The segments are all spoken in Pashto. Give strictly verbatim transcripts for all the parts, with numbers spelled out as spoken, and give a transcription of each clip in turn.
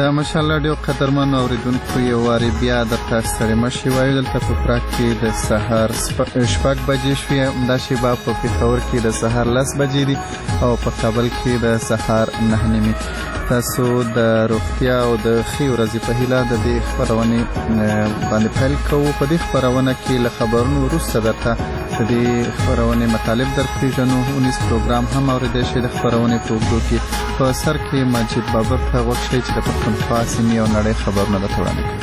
ماشاءالله ډېر قدرمن اورېدونکو یو وارې بیا درته ستړي مه شئ وایو دلته په پراګ کې د سهار شپږ بجې شوې همدا شېبه په پېښور کې د سهار لس بجې دي او په کابل کې د سهار نهه نیمې. تاسو د روغتیا او د ښې ورځې په هیله د دې خپرونې باندې پیل کوو. په دې خپرونه کې له خبرونو وروسته درته د دې خپرونې مطالب درپېژنو. اونیز پروګرام هم اورېدی شئ د خپرونې په اوږدو کې. په سر کې مجید بابر ته غوږ شئ چې د پښتونخوا سیمې او نړۍ خبرونه درته وړاندې کړي.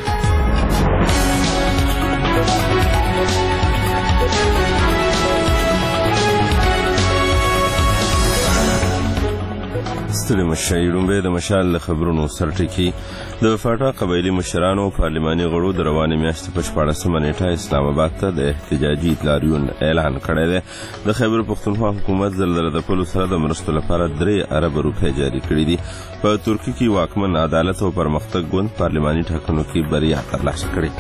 ستړي مه شئ. لومړی د مشال له خبرونو سرټکي. د فاټا قبایلي مشرانو او پارلماني غړو د روانې میاشتې په شپاړسمه نیټه اسلام آباد ته د احتجاجي لاریون اعلان کړی دی. د خیبر پښتونخوا حکومت زلزله ځپلو سره د مرستو لپاره درې اربه روپۍ جاري کړي دي. په ترکیه کې واکمن عدالت او پرمختګ ګوند پارلماني ټاکنو کې بریا ترلاسه کړې.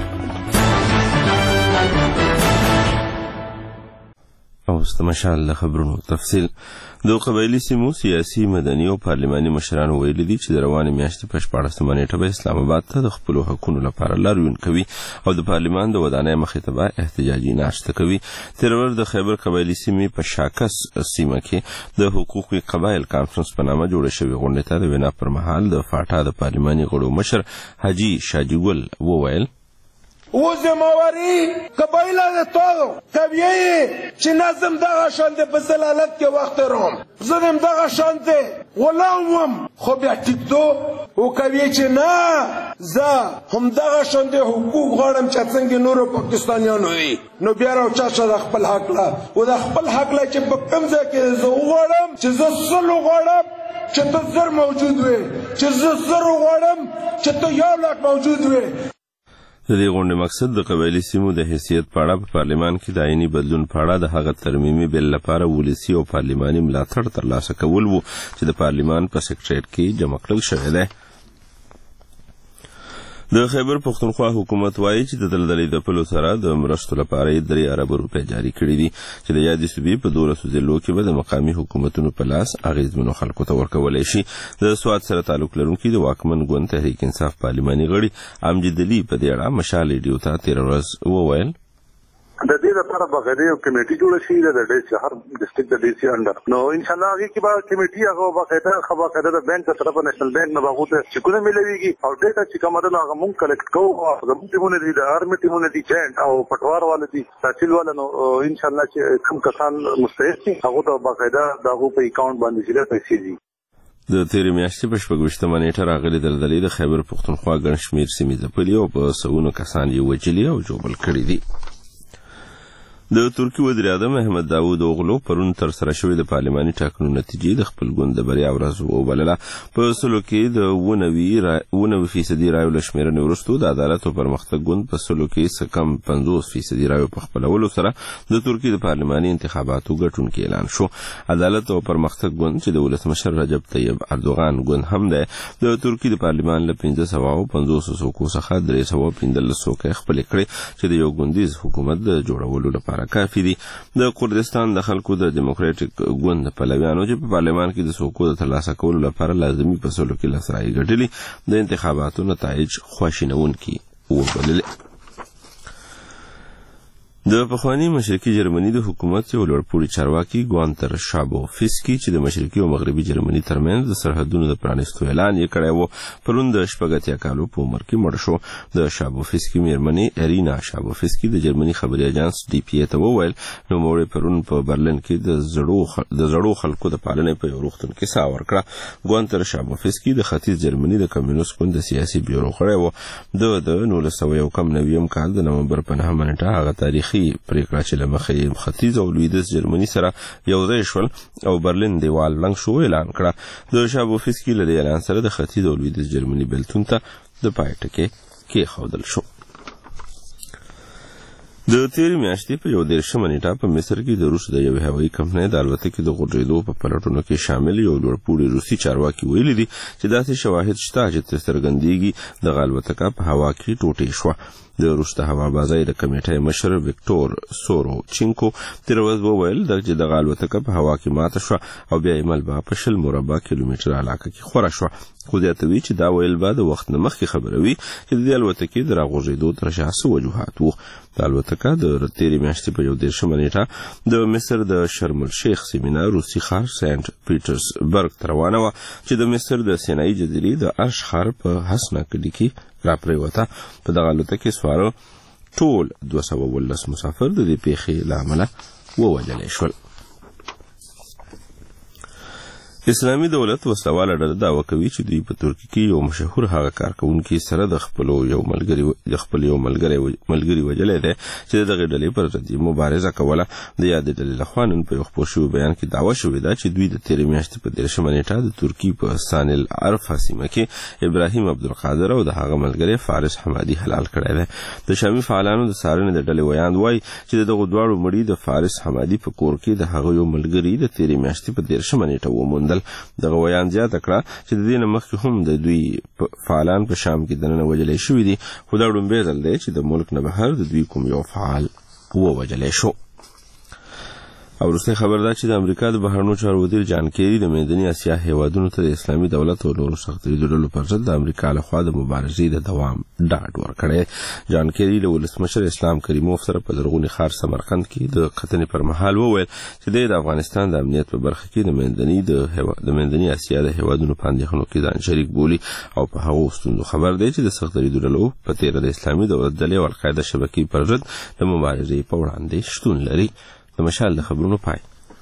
اوس د مشال له خبرونو تفصیل. د قبایلي سیمو سیاسي مدني او پارلماني مشرانو ویلي دي چې د روانې میاشتې په شپاړسمه نیټه به اسلام آباد ته د خپلو حقونو لپاره لاریون کوي او د پارلمان د ودانۍ مخې ته به احتجاجي ناشته کوي. تېره ورځ د خیبر قبایلي سیمې په شاکس سیمه کې د حقوقي قبایل کانفرنس په نامه جوړه شوې غونډې ته د وینا پر مهال د فاټا د پارلماني غړو مشر حاجي شاجي ګل وویل: او زمواري قبایله ده todo طبیعي چې نظم دغه شانته په زلالت کې وخت روم زدم دغه شانته غلام خو بیا ټیکټو او کوي چې نه زه هم دغه شانته حقوق غواړم چې څنګه نورو پاکستانیانو وي نو بیا راوچا چې خپل حق لا او د خپل حق لا چې په کوم ځای کې زه غواړم چې زه سلو غواړم چې ته زر موجود وي چې زه زر غواړم چې ته یو لاک موجود وي. د دې غونډې مقصد د قبایلي سیمو د حیثیت په اړه په پارلمان کې د آئیني بدلون په اړه د هغه ترمیمي بل لپاره ولسي او پارلماني ملاتړ ترلاسه کول و چې د پارلمان په سکرټریټ کې جمع کړل شوی دی. د خیبر پښتونخوا حکومت وایي چې د دلدلې ځپلو سره د مرستو لپاره یې درې اربه روپۍ جاري کړي دي چې د یادې صوبې په دولسو ضلعو کې به د مقامي حکومتونو په لاس اغېزمنو خلکو ته ورکولی شي. د سوات سره تعلق لرونکي د واکمن ګوند تحریک انصاف پارلماني غړي امجد علي په دې اړه مشال ریډیو ته تېره ورځ وویل: د دې لپاره بغیر یو کمیټي جوړه شي د ډي سي هر ډسټریکټ د ډي سي انډر نو ان شاء الله هغه کې به کمیټي هغه باقاعده خبره کړه د بانک طرف نېشنل بانک نه باغوت چې کومه ملويږي او ډیټا چې کومه ده هغه مونږ کلیکټ کوو او زموږ ټیمونه دي د آرمي ټیمونه دي جنټ او پټوار والے دي تحصیل والے نو ان شاء الله چې کوم کسان مستحق دي هغه د باقاعده دغه په اکاونټ باندې شي پیسې دي. د تیرې میاشتې په شپږویشتمه نیټه راغلي دلدلې د خیبر پښتونخوا ګڼ شمېر سیمې ځپلي او په سوونو کسان یې وژلي او ژوبل کړي دي. د ترکیې وزیر اعظم احمد داود اوغلو پرون تر سره شوې د پارلماني ټاکنو نتیجې د خپل ګوند د بریا ورځ وبلله. په سلو کې د اووه نوي فیصدي رایو له شمېرنې وروسته د عدالت او پرمختګ ګوند په سلو کې څه کم پنځوس فیصدي رایو په خپلولو سره د ترکیې د پارلماني انتخاباتو ګټونکی اعلان شو. عدالت او پرمختګ ګوند چې د ولسمشر رجب طیب اردوغان ګوند هم دی د ترکیې د پارلمان له پنځه سوه او پنځوسو څوکو څخه درې سوه پنځلس څوکۍ خپلې کړې چې د یو ګوندیز حکومت د جوړولو لپاره کافي دي. د کردستان د خلکو د ډیموکراټیک ګوند پلویانو چې په پارلمان کې د څوکو د ترلاسه کولو لپاره لازمي په سلو کې لس رایې ګټلي د انتخاباتو نتایج خواشینونکي وبلل. د پخواني مشرقي جرمني د حکومت یو لوړپوړي چارواکي ګوانتر شابو فیسکي چې د مشرقي او مغربي جرمني ترمنځ د سرحدونو د پرانیستو اعلان یې کړی و پرون د شپږ اتیا کالو په عمر کې مړ شو. د شابو فیسکي میرمنې ارینا شابو فیسکي د جرمني خبري اژانس ډي پی ای ته وویل نوموړی پرون په برلین کې د زړو د زړو خلکو د پالنې په یو روغتون کې ساه ورکړه. ګوانتر شابو فیسکي د ختیځ جرمني د کمیونست ګوند د سیاسي بیورو غړی و. د د نولس سوه یو کم نویم کال د نومبر په نهمه نیټه هغه تاریخي پریکړه چې له مخې ختیځ او لویدیځ جرمني سره یو ځای شول او برلین دیوال ړنګ شو اعلان کړه. د شابو فیسکي له دې اعلان سره د ختیځ او لویدیځ جرمني بېلتون ته د پای ټکی کېښودل شو. د تیرې میاشتې په یو دېرشمه نیټه په مصر کې د روس د یوې هوایي کمپنۍ د الوتکې د غورځېدو په پلټونو کې شامل یو لوړپوړي روسي چارواکي ویلي دي چې داسې شواهد شته چې څرګندېږي دغه الوتکه په هوا کې ټوټې شوه. د روس د هوابازۍ د کمیټې مشر ویکټور سوروچینکو تېره ورځ وویل چې دغه الوتکه په هوا کې ماته شوه او بیا یې ملبه په شل مربع کیلومتره علاقه کې خوره شوه. خو زیاتوي چې دا ویل به د وخت نه مخکې خبره وي چې د دې الوتکې د راغورځېدو تر شا څه وجوهات وو. د الوتکه د تېرې میاشتې په یو دېرشمه نېټه د مصر د شرم الشیخ سیمینه روسي ښار سینټ پیټرسبرګ ته روانه وه چې د مصر د سینایي جزیرې د ارش ښار په حسنه کلي کې راپرېوته. په دغه الوتکې سواره ټول دوه سوه اوولس مسافر د دې پیښې له امله ووژلی شول. اسلامي دولت وسله ډله دعوه کوي چې دوی په ترکیه کې یو مشهور هغه کارکوونکي سره د خپل یو ملګری د خپل یو ملګری ملګری وجلې ده چې دغه ډلې پر ضد مبارزه کوله. د یاد ډلې لخوا نن په یو خپور شوي بیان کې دعوه شوې ده چې دوی د تېرې میاشتې په دېرشمه نېټه د ترکیې په سان العرفه سیمه کې ابراهیم عبدالقادر او د هغه ملګری فارس حمادي حلال کړی دی. د شامي فعالانو د څارنې د ډلې ویاند وایي چې دغه دواړو مړي د فارس حمادي په کور کې د هغه یو ملګري د تېرې میاشتې په دېرشمه نېټه وموندل. دغه ویان زیاته کړه چې د دې نه مخکې هم د دوی فعالان په شام کې دننه وژلی شوي دي، خو دا ړومبی ځل دی چې د ملک نه بهر د دوی کوم یو فعال ووژلی شو. او وروستی خبر دا چې د امریکا د بهرنیو چارو وزیر جان کیری د منځني اسیا هیوادونو ته د اسلامي دولت او نورو سختیزو ډلو پر ضد د امریکا لخوا د مبارزې د دوام ډاډ ورکړی. جان کیری له ولسمشر اسلام کریموف سره په زرغوني ښار سمرقند کې د کتنې پر مهال وویل چې دی د افغانستان د امنیت په برخه کې د منځني د منځني اسیا د هیوادونو په اندېښنو کې ځان شریک بولي او په هغو ستونزو خبر دی چې د سختیزو ډلو په تېره د اسلامي دولت ډلې او القاعده شبکې پر ضد د مبارزې په وړاندې شتون لري. د مشال د خبرونو پای.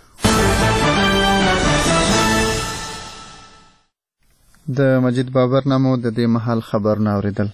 د مجید بابر نامو د دې محل خبرونه اوریدل.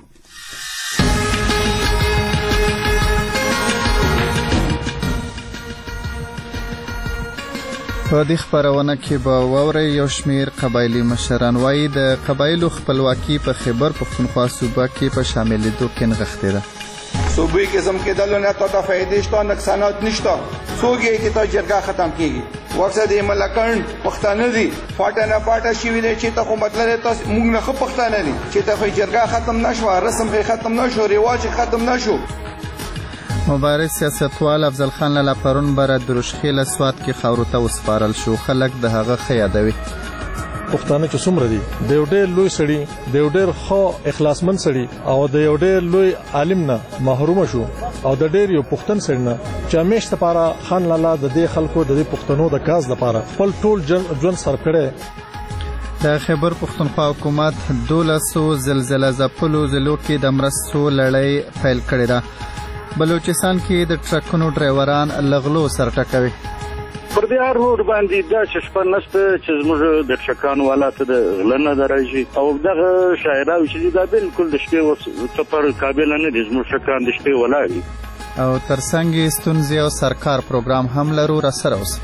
په دې خبرونه کې به واورئ یو شمیر قبایلي مشران وایي د قبایلو خپلواکي په خیبر پښتونخوا صوبه کې په شاملېدو کې نغښتې ده. صوبه کې زم کېدل نه تا ته فائدې شته نقصانات نشته. څوک یې چې تا جرګه ختم کیږي مقصد یې ملکان پښتانه دي فاټه نه پاټه شوي دی چې ته خو مطلب تاسو موږ نه ښه پښتانه دي چې ته خو جرګه ختم نشوه رسم یې ختم نشو رواج ختم نشو. مبارز سیاستوال افضل خان لالا پرون بره دروشخیل سوات کې خاورو ته وسپارل شو. خلک د هغه ښه یادوي. پښتانه چې څومره دي د یو ډېر لوی سړي د یو ډېر ښه اخلاصمن سړي او د یو ډېر لوی عالم نه محروم شو او د ډېر یو پښتون سړي نه چې همیشه لپاره خان لالا د دې خلکو د دې پښتنو د کاز لپاره خپل ټول ژوند سر کړی. د خیبر پښتونخوا حکومت دولسو زلزله ځپلو ضلعو کې د مرستو لړۍ پیل کړې ده. بلوچستان کې د ټرکونو ډرایوران له غلو سر ټکوي. پر دې هر روډ باندې دا شپه نشته چې زموږ د ټرکانو والا ته د غله نه درایي او دغه شاعراوي چې دا بالکل د شپې سفر قابل نه دي. زموږ ټرکان د شپې ولاړ او ترڅنګ یې ستونزې او سرکار پروګرام هم لرو. راسره اوسئ.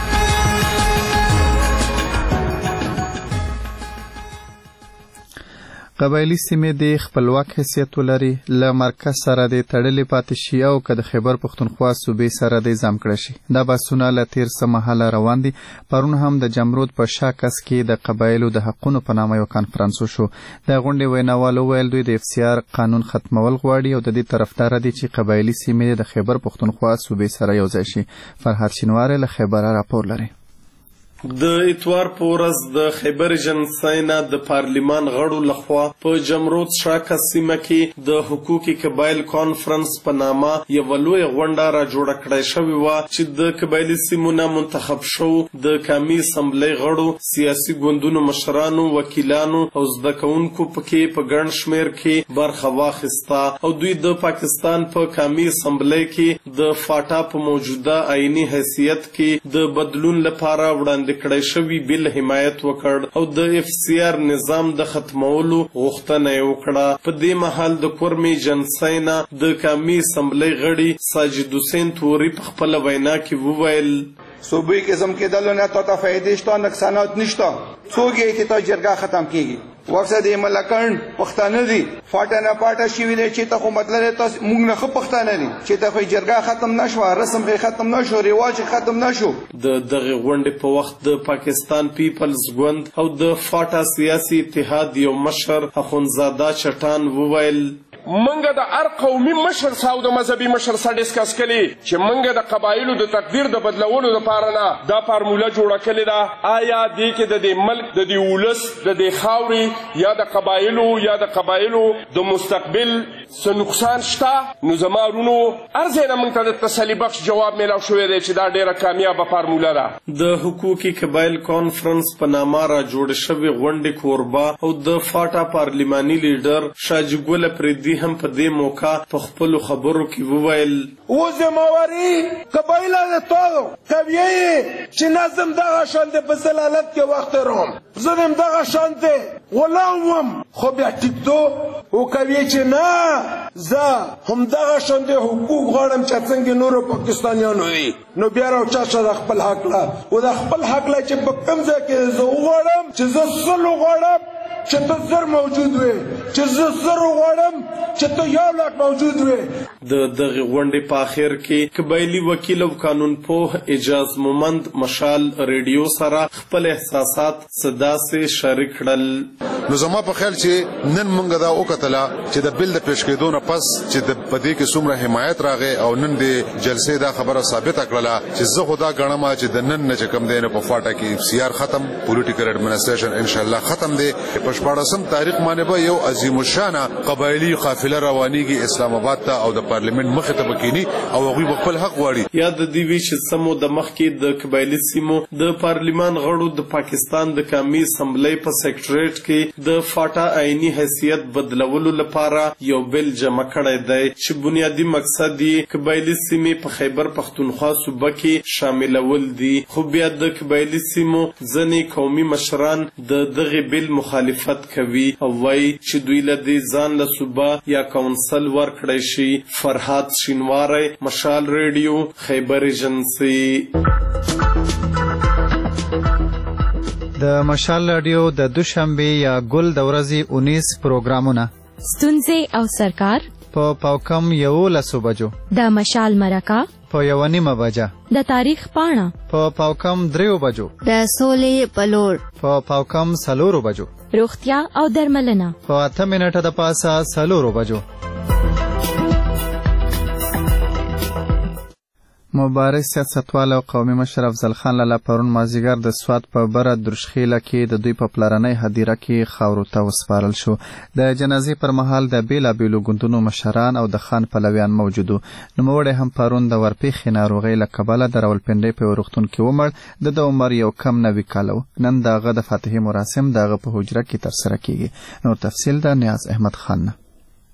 قبایلی سیمې د خپلواک حیثیت ولري له مرکز سره د تړلې پاتې شي او که د خیبر پښتونخوا صوبې سره د ځام کړی شي. دا بحثونه له تېر څه مهاله روان دي. پرون هم د جمرود په شاکس کې د قبایلو د حقونو په نامه یو کانفرنس وشو. د غونډې ویناوال وویل دوی د اف سی آر قانون ختمول غواړي او د دې طرفدار دي چې قبایلی سیمې د خیبر پښتونخوا صوبې سره یو ځای شي. فرهاد شینواری له خیبره راپور لري. د اتوار په ورځ د خیبر جنساینا د پارلیمان غړو لخوا په جمرود شاکه سیمه کې د حقوقي قبایل کانفرنس په نامه یوه لوی غونډه را جوړه کړای شوې وه چې د قبایلي سیمو نه منتخب شو د قومي اسمبلۍ غړو سیاسي ګوندونو مشرانو وکیلانو او زده کوونکو پکې په ګڼ شمېر کې برخه واخیسته او دوی د پاکستان په قومي اسمبلۍ کې د فاټا په موجوده آئیني حیثیت کې د بدلون لپاره وړاندې کړی شوی بل حمایت وکړ او د اف سی آر نظام د ختمولو غوښتنه یې وکړه. په دې مهال د کورمي جنساینا د قومي اسمبلۍ غړي ساجد حسین توري په خپله وینا کې وویل صوبې کې زم کېدل نه تا ته فائدې شته نقصانات نشته. څوک یې چې تا جرګه ختم کیږي مقصد یې ملکان پښتانه دي فاټه نه پاټه شوي دی چې ته خو مطلب تاسو موږ نه ښه پښتانه دي چې ته خو جرګه ختم نشوه رسم یې ختم نشو رواج ختم نشو. د دغه غونډې په وخت د پاکستان پیپلز ګوند او د فاټا سیاسي اتحاد یو مشر اخونزاده چټان وویل منګه د هر قومي مشر سره او د مذهبي مشر سره ډسکس کړي چې منګه د قبایلو د تقدیر د بدلولو لپاره نه دا فارموله جوړه کړې ده. آیا دې کې د دې ملک د دې ولس د دې خاورې یا د قبایلو یا د قبایلو د مستقبل څه نقصان شته؟ نو زما ورونو هر ځای نه موږ ته د تسلي بخش جواب میلاو شوی دی چې دا ډېره کامیابه فارموله ده. د حقوقي قبایل کانفرنس په نامه را جوړ شوې غونډې کوربه او د فاټا پارلماني لیډر شاجي ګل پردي هم په دې موقع په خپلو خبرو کې وویل وزمواري قبایل د todo طبیعي چې نظم دغه شان د په سلالت کې وخت روم زه هم دغه شان دی غلام وم خو بیا ټیکټو او کوي چې نه زه هم دغه شان دی حقوق غواړم چې څنګه نورو پاکستانیانو وي نو بیا راوچا شه د خپل حق لا او د خپل حق لا چې په کوم ځای کې زه وغواړم چې زه سلو غواړم چې ته زر موجود وي چې زه زر غواړم چې ته یو لاک موجود وي. د دغه غونډې په اخر کې قبایلي وکیل او قانون پوه اجاز مومند مشال ریډیو سره خپل احساسات صدا سره شریک کړل. نو زما په خیال چې نن مونږ دا وکتله چې د بل د پیش کېدو نه پس چې د پدې کې څومره حمایت راغې او نن د جلسې دا خبره ثابته کړله چې زه خدا غنم چې د نن نه کم دی نه په فاټا کې سیار ختم پولیټیکل اډمنسټریشن ان شاء الله ختم دی. په شپاړسم تاریخ باندې به یو عظیم الشان قبایلی قافله روانيږي اسلام آباد ته او د پارلیمنت مخ ته بکینی او هغه خپل حق غواړي. یا د دې وی چې سمو د مخ کې د قبایلی سیمو د پارلیمان غړو د پاکستان د قومي اسمبلی په سیکریټریټ کې د فاټا آئینی حیثیت بدلولو لپاره یو بل جمع کړی دی چې بنیادی مقصد یې قبایلی سیمې په خیبر پختونخوا صوبه کې شاملول دي. خو بیا د قبایلی سیمو ځینې قومي مشران د دغه بل مخالفت کوي او وایي چې دوی له دې ځان له صوبه یا کونسل ورکړی شي. فرهاد شینواری، مشال ریډیو، خیبر ایجنسی. د مشال رادیو د دوشنبه یا ګل د ورځې اونیس پروګرامونه ستونزې او سرکار په پاوکم یولسو بجو د مشال مرکه په یو نیمه بجه د تاریخ پاڼه په پاوکم دریو بجو د سولې پلور په پاوکم سلورو بجو روغتیا او درملنه په اته منټه د پاسه سلورو بجو. مبارز سیاستوال او قومي مشر افضل خان لالا پرون مازیګر د سوات په بره درشخیله کې د دوی په پلرنۍ هدیره کې خاورو ته وسپارل شو. د جنازې پر مهال د بیلابیلو ګوندونو مشران او د خان پلویان موجودو. نوموړی هم پرون د ورپېښې ناروغۍ له کبله د راولپنډۍ په روغتون کې ومړ. د ده عمر یو کم نوي کاله و. نن د هغه د فاتحې مراسم د هغه په حجره کې ترسره کیږي. نور تفصیل د نیاز احمد خان نه.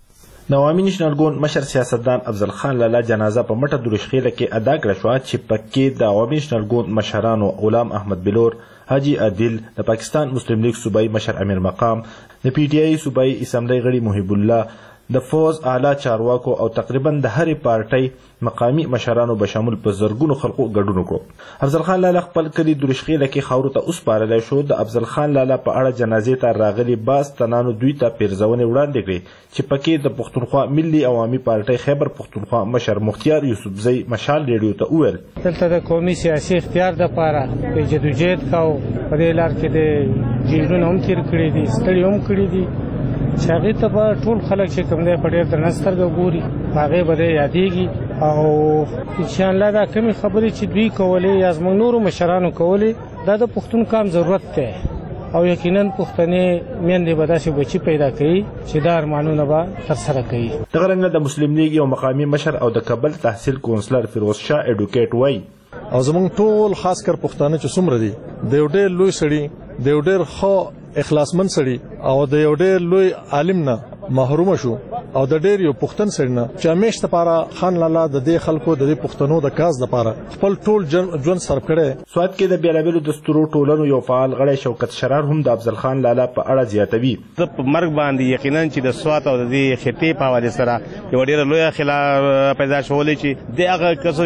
د عوامي نېشنل ګوند مشر سیاستدان افضل خان لالا جنازه په مټه درشخیله کې ادا کړه شوه چې پکې د عوامي نېشنل ګوند مشرانو غلام احمد بلور، حاجی عادل، د پاکستان مسلم لیگ صوبایي مشر امیر مقام، د پی ټی آی صوبایي اسمبلی غړي محب الله، د فوز اعلی چارواکو او تقریبا د هرې پارټۍ مقامی مشرانو به شامل په زرګونو خلکو ګډون وکړو. افضل خان لالا خپل کلي درشخیله کې خاورو ته وسپارلی شو. د افضل خان لالا په اړه جنازې ته راغلي باز تنانو دوی ته پیرزونې وړاندې کړې چې پکې د پښتونخوا ملي عوامي پارټۍ خیبر پښتونخوا مشر مختیار یوسفزی مشال ریډیو ته وویل دلته د قومي سیاسي اختیار دپاره د جدوجهد کوو. په دې لار کې د جیلونه هم تېر کړي دي، ستړي هم کړي دي چې هغې ته به ټول خلک چې کوم دی په ډېر درنه سترګه ګوري، په هغې به دی یادېږي. او انشاءالله دا کمې خبرې چې دوی کولې یا زموږ نورو مشرانو کولې دا د پښتون کام ضرورت دی او یقینا پښتنې میندې به داسې بچي پیدا کوي چې دا ارمانونه به ترسره کوي. دغه رنګه د مسلم لیگ یو مقامي مشر او د کابل تحصیل کونسلر فیروز شاه اډوکیټ وایي او زموږ ټول خاص کر پښتانه چې څومره دي د یو ډېر لوی سړي، د یو ډېر ښه اخلاصمن سړي او د یو ډېر لوی عالم نه محروم شو او د ډېر یو پښتون سړي نه چې همیشه لپاره خان لالا د دې خلکو د دې پښتنو د کاز لپاره خپل ټول ژوند صرف کړی. سوات کې د بیلابیلو دستورو ټولنو یو فعال غړی شوکت شرار هم د افضل خان لالا په اړه زیاتوي. زه په مرګ باندې یقینا چې د سوات او د دې خطې په حوالې سره یوه ډېره لویه خلا پیدا شولی چې د هغه کسو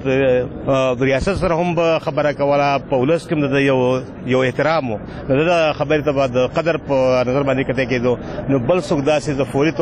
چې د ریاست سره هم به خبره کوله، په ولس کې د یو یو احترام و، نو د خبرې ته به د قدر په نظر باندې کتل کېدو. نو بل څوک داسې زه فوري طور نه یم چې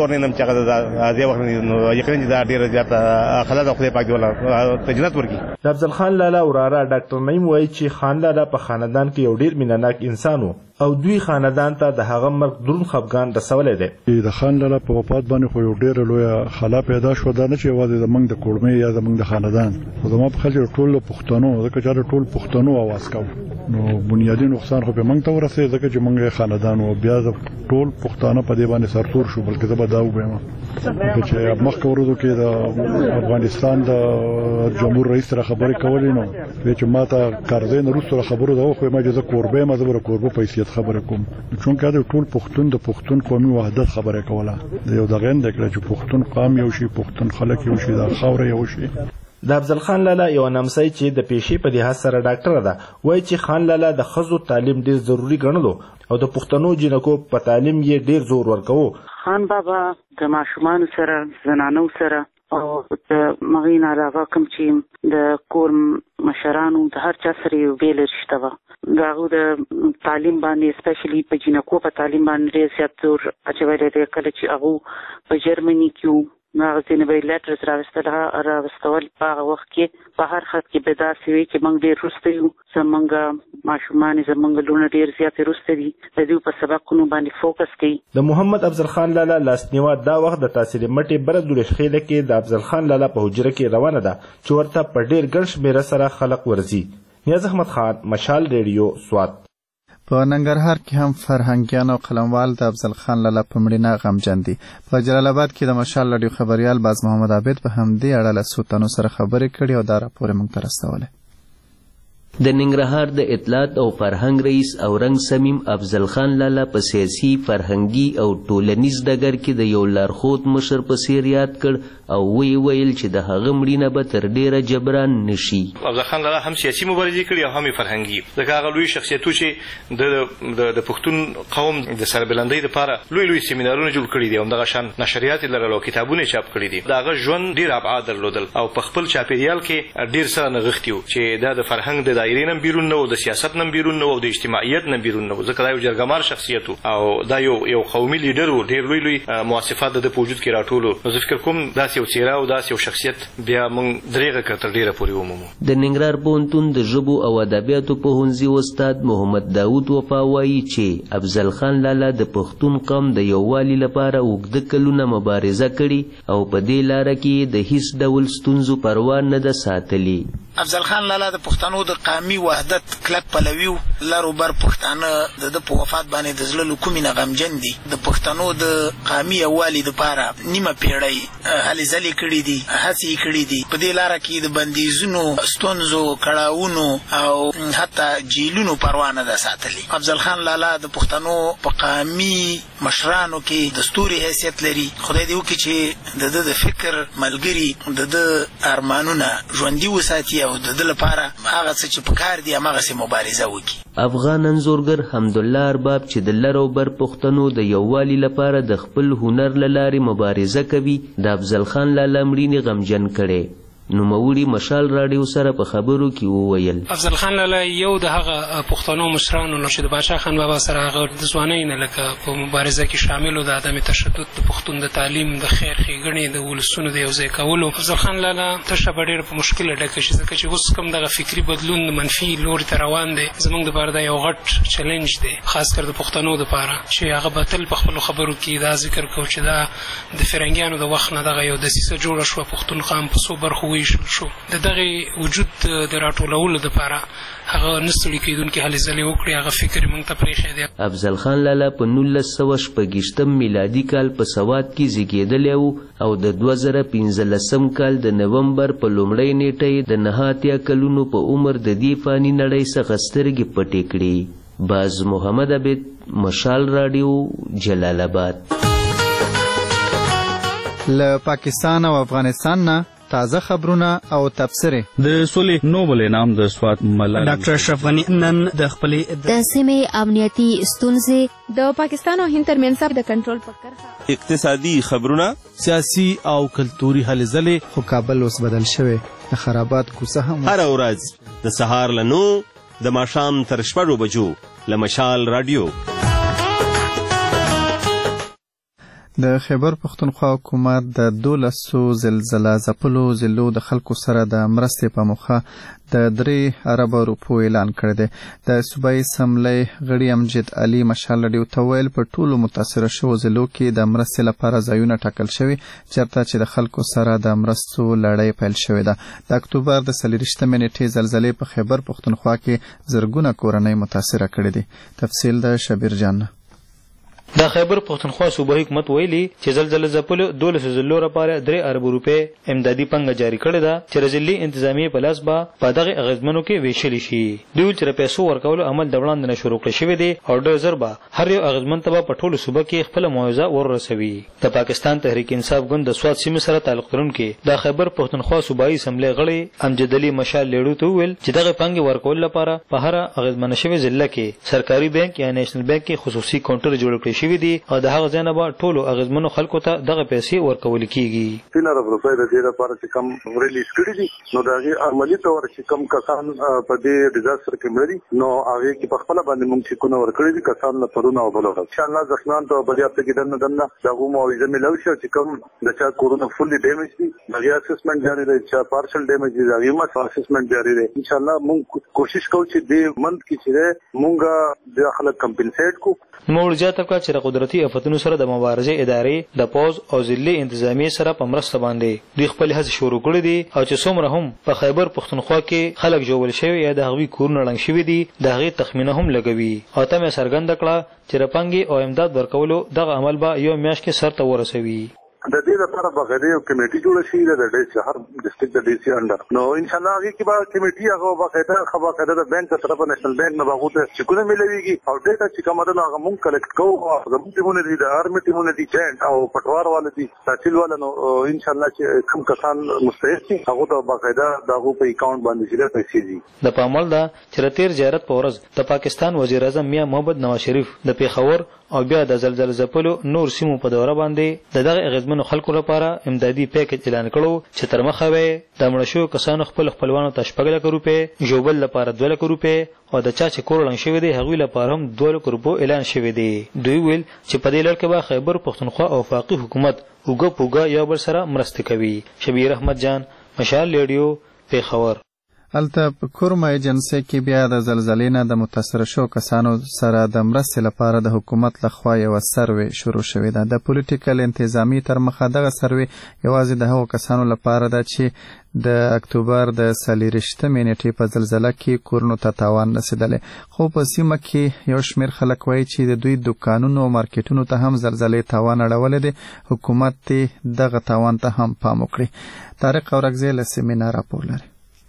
چې هغه د دې وخت نو یقینا دا ډېره زیاته خلا د خدای پاک دی ولا تجنت ورکی. د افضل خان لالا وراره ډاکټر نعیم وایي چې خان لالا په خاندان کې یو ډېر مینهناک انسان و او دوی خاندان ته د هغه مرګ دروند خفګان رسولی دی. د خان لالا په وفات باندې خو یو ډېره لویه خلا پیدا شوه. دا نه چې یوازې زموږ د کورمۍ یا زموږ د خاندان خو زما په خیال چې ټول پښتنو ځکه چې ټول پښتنو اواز کوو نو بنیادي نقصان خو په موږ ته ورسېد ځکه چې موږ یې خاندان وو. بیا ټول پښتانه په دې باندې سرتور شو. بلکې زه به دا ووایم چې مخکې ورځو کې د افغانستان د جمهور رئیس سره خبرې کولې نو چې ما ته کارځای نه وروسته خبرو دا وخویم چې زه کوربه یم زه به د کوربه په حیثیت خبرې کوم چونکې دا ټول پښتون د پښتون قومي وحدت خبرې کوله. د یو دغه اند کړه چې پښتون قوم یو شي پښتون خلک یو شي دا خاوره یو شي. د افضل خان لالا یو نامسۍ چې د پیشې په لحاظ سره ډاکټره ده وایي چې خان لالا د ښځو تعلیم ډېر ضروري ګڼلو او د پښتنو جنکو په تعلیم یې ډېر زور ورکوو. خان بابا د ماشومانو سره زنانو سره او د مغین علاوه کوم چې د کور مشرانو د هر چا سره یو بیل رشته وه. د هغو د تعلیم باندې سپیشلی په جنکو په تعلیم باندې ډېر زیات زور اچولی دی. کله چې هغو په جرمني کې وو نو هغه ځینې به یې لیټرز راوستل راوستول په هغه وخت کې په هر خط کې به داسې وي چې موږ ډېر وروسته یو. زموږ ماشومان زموږ لوڼه ډېر زیاتې وروسته دي د دوی په سبقونو باندې فوکس کوي. د محمد افضل خان لالا لاسنیوه دا وخت د تحصیل مټې بره دولش خیله کې د افضل خان لالا په حجره کې روانه ده چې ورته په ډېر ګڼ شمېره سره خلق ورځي. نیاز احمد خان مشال ریډیو سوات. په ننګرهار کې هم فرهنګیان او قلموال د افضل خان لالا په مړینه غمجن دي. په جلال آباد کې د مشال رادیو خبریال باز محمد عابد په همدې اړه له څو تنو سره خبرې کړې او دا راپور موږ ته رسولی. د ننګرهار د اطلاعات او فرهنګ رئیس اورنګ سمیم افضل خان لالا په سیاسي فرهنګي او ټولنیز ډګر کې د یو لارښود مشر په څېر یاد کړ او وی ویل چې د هغه مړینه به تر ډیره جبران نشي. افضل خان لالا هم سیاسي مبارزې کړي او هم فرهنګي ځکه هغه لوی شخصیتو چې د د پښتون قوم د سربلندۍ لپاره لوی لوی سیمینارونه جوړ کړي دي او دغه شان نشریات یې لرل او کتابونه چاپ کړي دي. د هغه ژوند ډېر ابعاد درلودل او په خپل چاپېریال کې ډېر څه نغښتي وو چې دا د فرهنګ د دایرې نه بیرون نه و د سیاست نه بیرون نه و د اجتماعیت نه بیرون نه و ځکه دا یو جرګمار شخصیت او دا یو یو قومي لیډر و. ډېر لوی لوی مواصفات د په وجود کې راټولو. زه فکر کوم داسې یو څېره او داسې یو شخصیت بیا موږ درېغه که تر ډېره پورې ومومو. د ننګرهار پوهنتون د ژبو او ادبیاتو پوهنځي استاد محمد داود وفا وایي چې افضل خان لالا د پښتون قوم د یووالي لپاره اوږده کلونه مبارزه کړې او په دې لاره کې د هیڅ ډول ستونزو پروا نه ده ساتلې. افضل خان لالا د پښتنو د قومي وحدت کلک پلوي و. لر او بر پښتانه د ده په وفات باندې د زړه له کومې نه غمجن دي. د پښتنو د قومي یووالي دپاره نیمه پېړۍ هلې ځلې کړي دي هڅې یې کړي دي. په دې لاره کې د بندیزونو ستونزو کړاوونو او حتی جیلونو پروا نه ده ساتلې. افضل خان لالا د پښتنو په قومي مشرانو کې د ستوري حیثیت لري. خدای دې وکړي چې د ده د فکر ملګري د ده ارمانونه ژوندي وساتي او د ده لپاره هغه څه چې پکار دي هماغسې مبارزه وکړي. افغان انځورګر حمدالله ارباب چې د لر او بر پښتنو د یووالي لپاره د خپل هنر له لارې مبارزه کوي د افضل خان لالا مړینې غمجن کړی. نوموړي مشال راډیو سره په خبرو کې وویل افضل خان لالا یو د هغه پښتنو مشرانو چې د باچا خان بابا سره هغه د ځوانۍ نه لکه په مبارزه کې شامل و د عدم تشدد د پښتون د تعلیم د خیر ښېګڼې د ولسونو د یوځای کولو. افضل خان لالا تشه به ډېره په مشکله ډکه شي ځکه چې اوس کوم دغه فکري بدلون منفي لوري ته روان دی. زموږ دپاره دا یو غټ چلنج دی خاص کر د پښتنو دپاره چې هغه به تل په خپلو خبرو کې دا ذکر کوو چې دا د فرنګیانو د وخت نه دغه یو دسیسه جوړه شوه پښتون قام په څو برخو ویشل شو. د دغې وجود د راټولولو دپاره هغه نه ستړي کېدونکي هلې ځلې وکړي هغه فکر یې موږ ته پرېښی دی. افضل خان لالا په نولس سوه شپږویشتم میلادي کال په سوات کې زیږېدلی و او د دوه زره پنځلسم کال د نومبر په لومړۍ نیټه یې د نهه اتیا کلونو په عمر د دې فاني نړۍ څخه سترګې پټې کړې. باز محمد عبید مشال راډیو جلال آباد. له پاکستان او افغانستان نه تازه خبرونه او تبصرې. د سولې نوبل انعام د سوات ملالۍ ډاکټر اشرف غني نن د خپلې د سیمې امنیتي ستونزې د پاکستان او هند ترمنځ د کنټرول په کرښه اقتصادي خبرونه سیاسي او کلتوري هلې ځلې. خو کابل اوس بدل شوی د خرابات کوڅه هم هره ورځ د سهار له نو د ماښام تر شپږو بجو له مشال راډیو. د خیبر پښتونخوا حکومت د دولسو زلزله ځپلو ضلعو د خلکو سره د مرستې په موخه د درې اربه روپو اعلان کړی دی. د صوبایي اسمبلۍ غړي امجد علي مشال راډیو ته ویل په ټولو متاثره شوو ضلعو کې د مرستې لپاره ځایونه ټاکل شوي چېرته چې د خلکو سره د مرستو لړۍ پیل شوې ده. د اکتوبر د څلېرویشتمې نیټې زلزلې په خیبر پښتونخوا کې زرګونه کورنۍ متاثره کړي دي. تفصیل د شبیر جان. د خیبر پښتونخوا صوبایي حکومت ویلي چې زلزله ځپلو دولسو ضلعو لپاره درې اربه روپۍ امدادي پانګه جاري کړې ده چې د ضلعي انتظامیې په لاس به په دغې اغېزمنو کې ویشلي شي. دوی ویل چې د پیسو ورکولو عمل د وړاندې نه شروع کړی شوی دی او ډېر ژر به هر یو اغېزمن ته به په ټولو صوبه کې خپله معاوضه وررسوي. د پاکستان تحریک انصاف ګوند د سوات سیمې سره تعلق لرونکي د خیبر پښتونخوا صوبایي اسمبلۍ غړي امجد علي مشال لیړو ته وویل چې دغې پانګې ورکولو لپاره په هره اغېزمنه شوې ضلع کې سرکاري بانک یا نیشنل بانک کې خصوصي کاونټر جوړ کړی شوي دي او د هغه ځای نه به ټولو اغېزمنو خلکو ته دغه پیسې ورکول کېږي. تین ارب روپۍ د دې لپاره چې کم ریلیز کړي دي نو د هغې عملي طور چې کم کسان په دې ډیزاسټر کې مړه دي نو هغې کې په خپله باندې موږ چیکونه ورکړي دي کسان له پرونه او بله ورځ انشاءالله زخمیان ته په دې هفته کې دننه دننه د هغو معاوضه میلاو شي چې کوم د چا کورونه فولي ډیمیج دي د هغې اسسمنټ جاري دی چا پارشل ډیمیج دي د هغې هم اسسمنټ جاري دی. انشاءالله موږ کوشش کوو چې دې منت کې چې دی موږ د خلک کمپنسیټ کړو. نوموړي زیاته کړه چې د قدرتي آفتونو سره د مبارزې ادارې د پوځ او ضلعي انتظامیې سره په مرسته باندې دوی خپلې هڅې شروع کړې دي او چې څومره هم په خیبر پښتونخوا کې خلک ژوبل شوي یا د هغوی کورونه ړنګ شوي دي د هغې تخمینه هم لګوي او تمه یې څرګنده کړه چې د پانګې او امداد ورکولو دغه عمل به یو میاشت کې سر ته ورسوي. د دې لپاره باقاعده یو کمیټي جوړه شي د ډي هر ډسټریکټ د ډي سي انډر نو ان شاء الله هغه کې به کمیټي هغه باقاعده خبره کړه د بانک طرف نېشنل بانک نه باغوته چې کومه ملويږي او ډیټا چې کومه ده هغه مونږ کلیکټ کوو او زموږ ټیمونه دي د آرمي ټیمونه دي جنټ او پټوار والے دي تحصیل والے نو ان شاء الله چې کوم کسان مستحق دي هغه ته باقاعده دغه په اکاونټ باندې چې پیسې دي. د پامل دا چې تیر زیارت په ورځ د پاکستان وزیر اعظم میاں محمد نواز شریف د پیښور او بیا د زلزلې ځپلو نور سیمو په دوره باندې د دغه اغېزمنو خلکو لپاره امدادي پیکج اعلان کړو چې تر مخه وي د مړه شوو کسانو خپل خپلوانو ته شپږ لکه روپۍ ژوبل لپاره دوه لکه روپۍ او د چا چې کور ړنګ شوی دی هغوی لپاره هم دوه لکه روپو اعلان شوی دی. دوی ویل چې په دې لړ کې به خیبر پښتونخوا او وفاقي حکومت اوږه په اوږه یو بل سره مرسته کوي. شبیر احمد جان مشال ریډیو پیښور. هلته په کورما ایجنسۍ کې بیا د زلزلې نه د متاثره شوو کسانو سره د مرستې لپاره د حکومت لخوا یوه سروې شروع شوې ده. د پولیټیکل انتظامي تر مخه دغه سروې یوازې د هغو کسانو لپاره ده چې د اکتوبر د څلېرویشتمې نیټې په زلزله کې کورونو ته تاوان رسېدلی خو په سیمه کې یو شمېر خلک وایي چې د دوی دوکانونو او مارکیټونو ته هم زلزلې تاوان اړولی دی. حکومت دې دغه تاوان ته هم پام وکړي. طارق اورکزی له سیمې نه راپور لري.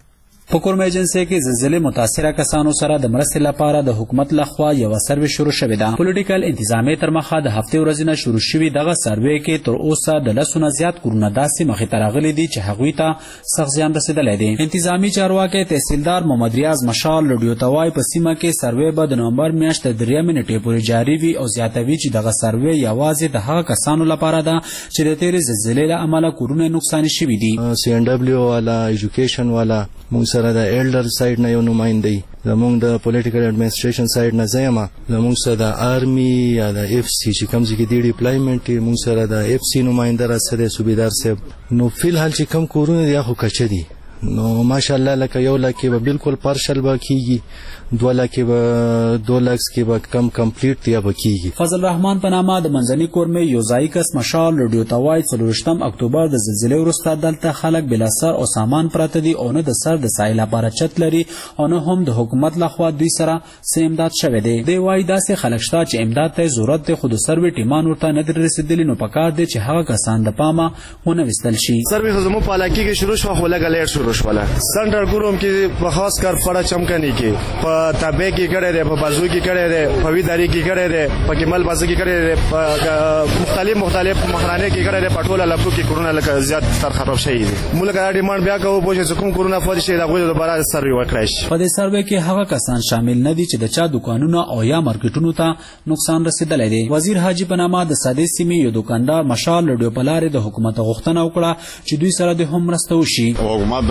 په کورما ایجنسۍ کې زلزلې متاثره کسانو سره د مرستې لپاره د حکومت لخوا یوه سروې شروع شوې ده. پولیټیکل انتظامیې تر مخه د هفتې ورځې نه شروع شوي دغه سروې کې تر اوسه د لسو نه زیات کورونه داسې مخې ته راغلي دي چې هغوی ته سخت زیان رسېدلی دی. انتظامي چارواکی تحصیلدار محمد ریاض مشال رډیو ته وایي په سیمه کې سروې به د نومبر میاشت د درېیمې نیټې پورې جاري وي او زیاتوي چې دغه سروې یوازې د هغه کسانو لپاره ده چې د تېرې زلزلې له امله کورونه نقصاني شوي دي. سی ان ډبلیو والا ایجوکیشن والا موږ سره د ایلډر سایډ نه یو نمایندګي زموږ د پولیټیکل اډمنسټریشن سایډ نه زه یم زموږ سره د آرمي یا د اف سی چې کوم ځای کې دی ډیپلایمنټ موږ سره د اف سی نماینده راسره صوبیدار صاحب نو فی الحال چې کم کورونه دي خو کچه دي نو ماشاءالله لکه یو لکه به بالکل پارشل به کیږي دوه لکه به دوه لکس کې به کم کمپلیټ دی به کیږي. فضل رحمان په نامه د منځني کورمې یو ځایي کس مشال رډیو ته وایي څلورویشتم اکتوبر د زلزلې وروسته دلته خلک بلا سر او سامان پراته دي او نه د سر د سایې لپاره چت لري او نه هم د حکومت لخوا دوی سره څه امداد شوی دی. دی وایي داسې خلک شته چې امداد ته ضرورت دی خو د سروې ټیمان ورته نه در رسېدلي نو پکار دی چې هغه کسان د پامه ونه ویستل شي. سروې خو زموږ په علاقې کې شروع شوه خو لږه لیټ شروع شوله. سنټر ګروم کې په خاص کر پړه چمکني کې په تابع کې کړی دی په بازو کې کړی دی په ویداري کې کړی دی په کمل بازو کې کړی دی په مختلف مختلف مخرانه کې کړی دی په ټوله لپو کې کورونه لکه زیات تر خراب شوي دي. موږ دا ډیمانډ بیا کوو چې کوم کورونه فوت شي دا غوښتل دوباره سروې وکړای شي. په دې سروې کې هغه کسان شامل نه دي چې د چا دکانونه او یا مارکیټونو ته نقصان رسیدلی دی. وزیر حاجی په نامه د سادې سیمې یو دکاندار مشال رډیو په لارې د حکومت غوښتنه وکړه چې دوی سره د هم مرسته وشي. حکومت دا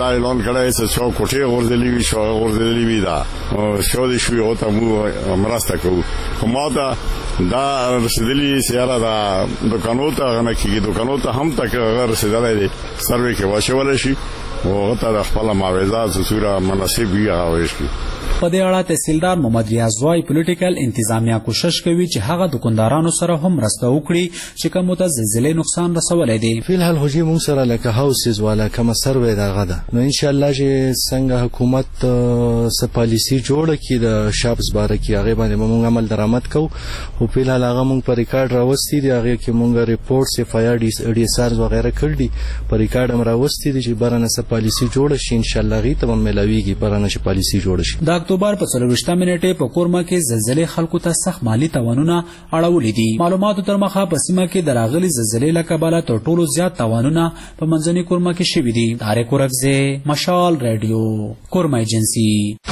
دا اعلان کړی چې څو کوټې غورځلې وي شو غورځلې وي دا شو دې شوي او ته مو مرسته کوو خو ما ته دا رسیدلی سیاره دا دکانو ته غنه کېږي دکانو ته هم تک رسیدلی دی سروې کې واچولی شي او هغه ته د خپله معاوضه څه څومره مناسب وي هغه ویش کړي. په دې اړه تحصیلدار محمد ریاض وايي پولیټیکل انتظامیه کوشش کوي چې هغه دکاندارانو سره هم مرسته وکړي چې کوم ته زلزلې نقصان رسولی دی. فلحال خو چې موږ سره لکه هاوسز والا کومه سروې دغه ده نو ان شاء الله چې څنګه حکومت څه پالیسي جوړه کړي د شاپس باره کې هغې باندې به موږ عمل درآمد کوو خو فلحال هغه موږ په ریکارډ راوستي دي هغې کې موږ ریپورټس اف آی آر ډي ایس آرز وغیره کړي دي په ریکارډ هم راوستي دي چې بره نه څه پالیسي جوړه شي ان شاء الله هغې ته به میلاویږي بره نه چې پالیسي جوړه شي. د اکتوبر په څلرویشتمه نیټې په کورما کې زلزلې خلکو ته سخت مالي تاوانونه اړولي دي. معلوماتو تر مخه په سیمه کې د راغلي زلزلې له کبله تر ټولو زیات تاوانونه په منځني کورما کې شوي دي. طارق ورکزی، مشال رادیو، کورما ایجنسي.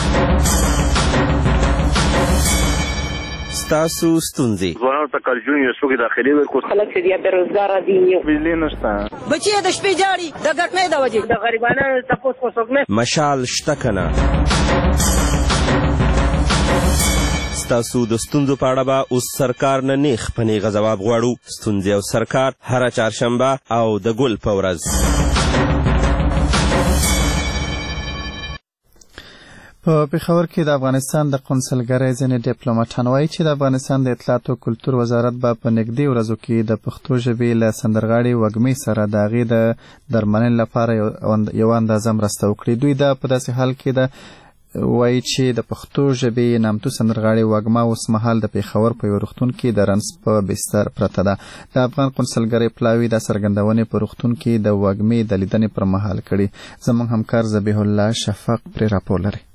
ستاسو ستونزې ځوانانو ته کالجون یونیورسټو کې داخلي ورکړو خلک چې بیا بېروزګاره دي بجلي نشته بچي د شپې جاړي د ګټنې د وجې د غریبانو تپوس خو څوک نه مشال شته که نه ستاسو د ستونزو په اړه به اوس سرکار نه نیغ په نیغه ځواب غواړو. ستونزې او سرکار هره چهارشنبه او د ګل په ورځ. په پېښور کې د افغانستان د قونسلګرۍ ځینې ډیپلوماټان وایي چې د افغانستان د اطلاعات او کلتور وزارت به په نږدې ورځو کې د پښتو ژبې له سندرغاړې وږمې سره د هغې د درملنې لپاره یوه اندازه مرسته وکړي. دوی دا په داسې حال کې ده وایي چې د پښتو ژبې نامتو سندرغاړې وږمه اوس مهال د پېښور په یو روغتون کې د رنځ په بستر پرته ده. د افغان قونسلګرۍ پلاوي دا څرګندونې په روغتون کې د وږمې د لیدنې پر مهال کړي. زموږ همکار ذبیح الله شفق پرې راپور لري.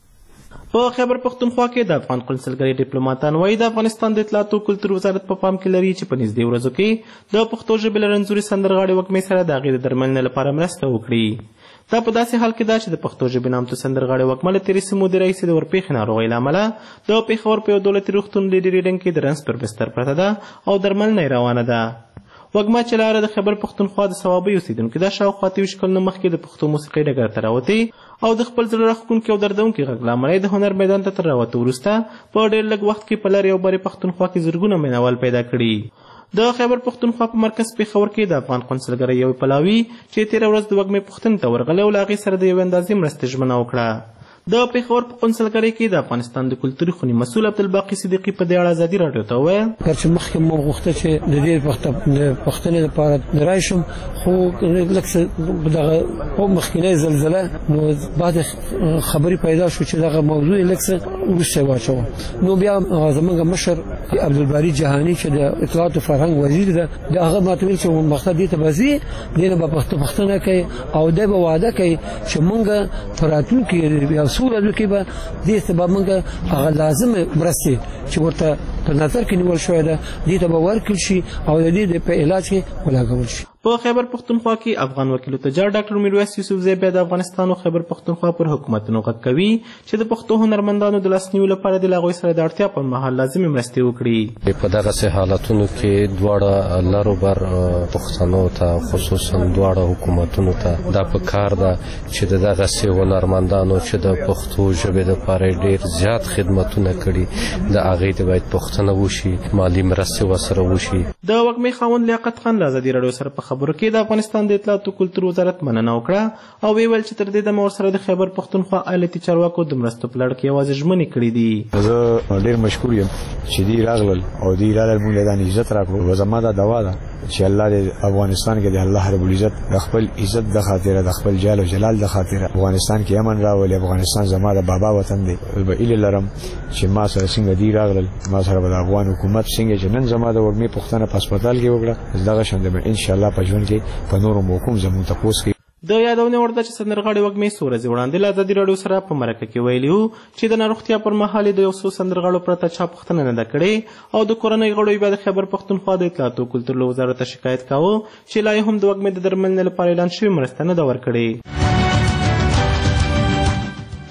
په خیبر پښتونخوا کې د افغان قونسلګرۍ ډیپلوماټان وایي د افغانستان د اطلاعات او کلتور وزارت په پام کې لري چې په نږدې ورځو کې د پښتو ژبې له رنځورې سندرغاړې وږمې سره د هغې د درملنې لپاره مرسته وکړي. دا په داسې حال کې ده چې د پښتو ژبې نامتو سندرغاړې وږمه له تېرې څه مودې راهیسې د ورپېښې ناروغۍ له امله د پېښور په یو دولتي روغتون د ډېرې ډنګ کې د رنځ پر بستر پرته ده او درملنه یې روانه ده. وږمه چې لاره د خیبر پښتونخوا د صوابۍ اوسېدونکي ده شاوخوا اتهویشت کلونه مخکې د پښتو موسیقۍ ډګر ته راوتې او د خپل زړه راښکونکي او دردونکي غږ له امله د هنر میدان ته تر راوتو وروسته په ډېر لږ وخت کې په لرې او برې پښتونخوا کې زرګونه مینوال پیدا کړي. د خیبر پښتونخوا په مرکز پېښور کې د افغان قونسلګرۍ یو پلاوي چې تېره ورځ د وږمې پوښتنې ته ورغلی او له هغې سره د یوې اندازې مرستې ژمنه وکړه. د پېښور په قونسلګرۍ کې د افغانستان د کلتوري خونې مسؤل عبدالباقي صدیقي په دې اړه ازادي راډیو ته وویل چې مخکې مو غوښته چې د دې د پوښتنې لپاره د رای شم خو لږ څه دغه مخکینۍ زلزله نو بعد خبرې پیدا شو چې دغه موضوع یې لږ څه وروسته واچوه نو بیا زموږ مشر عبدالباري جهاني چې د اطلاعات او فرهنګ وزیر ده د هغه ماته ویل چې مقصد دې ته به ځي دې نه به پوښتنه کوي او دی به واده کوي چې موږ په راتلونکي سوله کې به دې ته به موږ هغه لازمه مرستې چې ورته په نظر کې نیول شوې ده دې ته به ورکړل شي او د دې په علاج کې ولګول شي. په خیبر پښتونخوا کې افغان وکیل تجار ډاکټر میرویس یوسفزی بیا د افغانستان او خیبر پښتونخوا پر حکومتونو غږ کوي چې د پښتو هنرمندانو د لاسنیولو لپاره د هغوی سره د اړتیا پر مهال لازمې مرستې وکړي. په دغسې حالتونو کې دواړه لروبر پښتنو ته خصوصا دواړه حکومتونو ته دا په کار ده چې د دغسې هنرمندانو چې د پښتو ژبې دپاره ډېر زیات خدمتونه کړي د هغې ته باید پوښتنه وشي مالي مرستې ورسره وشي. د وږمې خاوند لیاقت خان له ازادي راډیو سره په خبرو کې د افغانستان د اطلاعات او کلتور وزارت مننه وکړه او ویل چې تر دې دمه ورسره د خیبر پښتونخوا ایالتي چارواکو د مرستو په لړ کې یوازې ژمنې کړي دي. زه ډېر مشکور یم چې دوی راغلل او دوی راغلل موږ له دې عزت راکړو او زما دا دعا ده چې الله دې افغانستان کې د الله رب العزت د خپل عزت د خاطره د خپل جلال او جلال د خاطره افغانستان کې امن راولي. افغانستان زما د بابا وطن دی به اله لرم چې ما سره څنګه دی راغلل ما سره د افغان حکومت څنګه چې نن زما د وږمې پښتنه په هسپتال کې وکړه دغه شان به ان شاء الله په ژوند کې په نورو موقوم زموږ تاسو کې د یادونه ورته چې سندرغاړي وږمې څو ورځې وړاندې له ازادي راډیو سره په مرکه کې ویلي وو چې د ناروغتیا پر مهال د یو څو سندرغاړو پرته چا پوښتنه نه ده کړې او د کورنۍ غړو بیا د خیبر پښتونخوا د اطلاعات او کلتور له وزارت شکایت کاوه چې لا هم د وږمې د درملنې لپاره اعلان شوې مرسته نه ده ورکړې.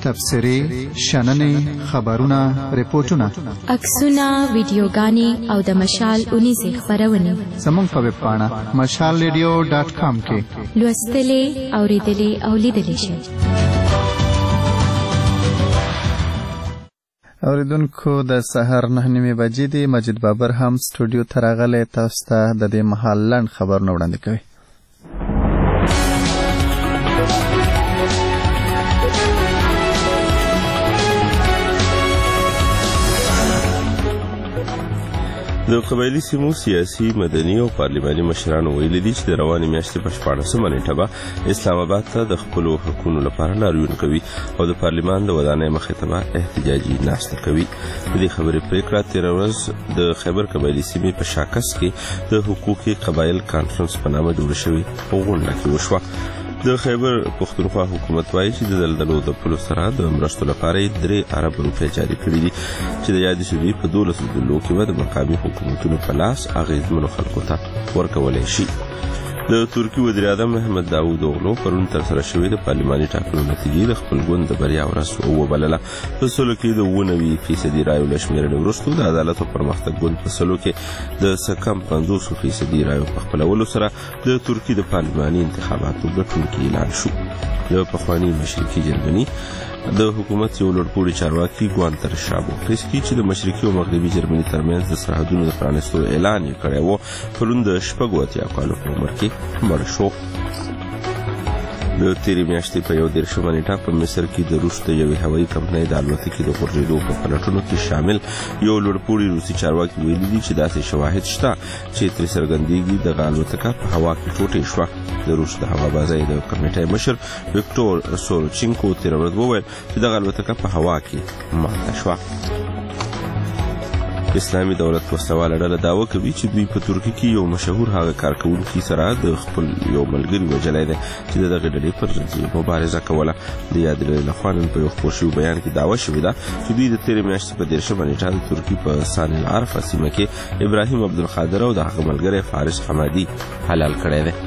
تبصرې شننې خبرونه ریپورټونه عکسونه ویډیوګانې او د مشال اونیزې خپرونې زموږ په ویب پاڼه مشال ریډیو ډاټ کام کې لوستلې اورېدلې او لیدلې شئ. اوریدونکو د سهار نهه نیمې بجې دي. مجید بابر هم سټوډیو ته راغلی، تاسو ته د دې مهال لنډ خبرونه وړاندې کوي. د قبایلي سیمو سیاسي، مدني او پارلماني مشرانو ویلي دي چې د روانې میاشتې په شپاړسمه نیټه به اسلام آباد ته د خپلو حقونو لپاره لاریون کوي او د پارلمان د ودانۍ مخې ته به احتجاجي ناسته کوي. د دې خبرې پریکړه تېره ورځ د خیبر قبایلي سیمې په شاکس کې د حقوقي قبایل کانفرنس په نامه جوړه شوې غونډه کې وشوه. د خیبر پښتونخوا حکومت وایي چې د دلدلو د پلو سره د مرستو لپاره درې ارب روپۍ جاري کړي دي چې د یادې سودې په دولسو ډلو کې به د مقامي حکومتونو په لاس اغېزمنو خلکو ته ورکولی شي. د ترکي وزیر اعظم محمد داوود اوغلو پرون ترسره شوې د پارلماني ټاکنو نتیجې د خپل ګوند د بریا ورځ وبلله. په سلو کې د اووه نوي فیصدي رایو له شمېرنې وروسته د عدالت او پرمختګ ګوند په سلو کې د څه کم پنځوس فیصدي رایو په خپلولو سره د ترکي د پارلماني انتخاباتو ګټونکي اعلان شو. د پخواني مشرقي جرمني د حکومت یو لوړپوړي چارواکي ګوانتر شابوخسکي چې د مشرقي او مغربي جرمني ترمنځ د سرحدونو د پرانیستو اعلان یې کړی و، پرون د شپږو اتیا کالو په عمر کې مړ شو. د تېرې میاشتې په یو دېرشمه نیټه په مصر کې د روس د یوې هوایي کمپنۍ د الوتکې د غورځېدو په پلټنو کې شامل یو لوړپوړي روسي چارواکي ویلي دي چې داسې شواهد شته چې ترې څرګندېږي دغه الوتکه په هوا کې ټوټې شوه. د روس د هوابازۍ د کمیټې مشر ویکټور سوروچینکو تېره ورځ وویل چې دغه الوتکه په هوا کې ماته شوه. اسلامي دولت وسلواله ډله دعوه کوي چې دوی په ترکیه کې یو مشهور هغه کارکونکي سره د خپل یو ملګري وژلی دی چې د دغې ډلې پر ضد مبارزه کوله. د یادې ډلې لخوا نن په یو خپور شوي بیان کې دعوه شوې ده چې دوی د تېرې میاشتې په دېرشمه نیټه د ترکیې په سان العرفه سیمه کې ابراهیم عبدالقادر او د هغه ملګری فارس حمادي حلال کړی دی.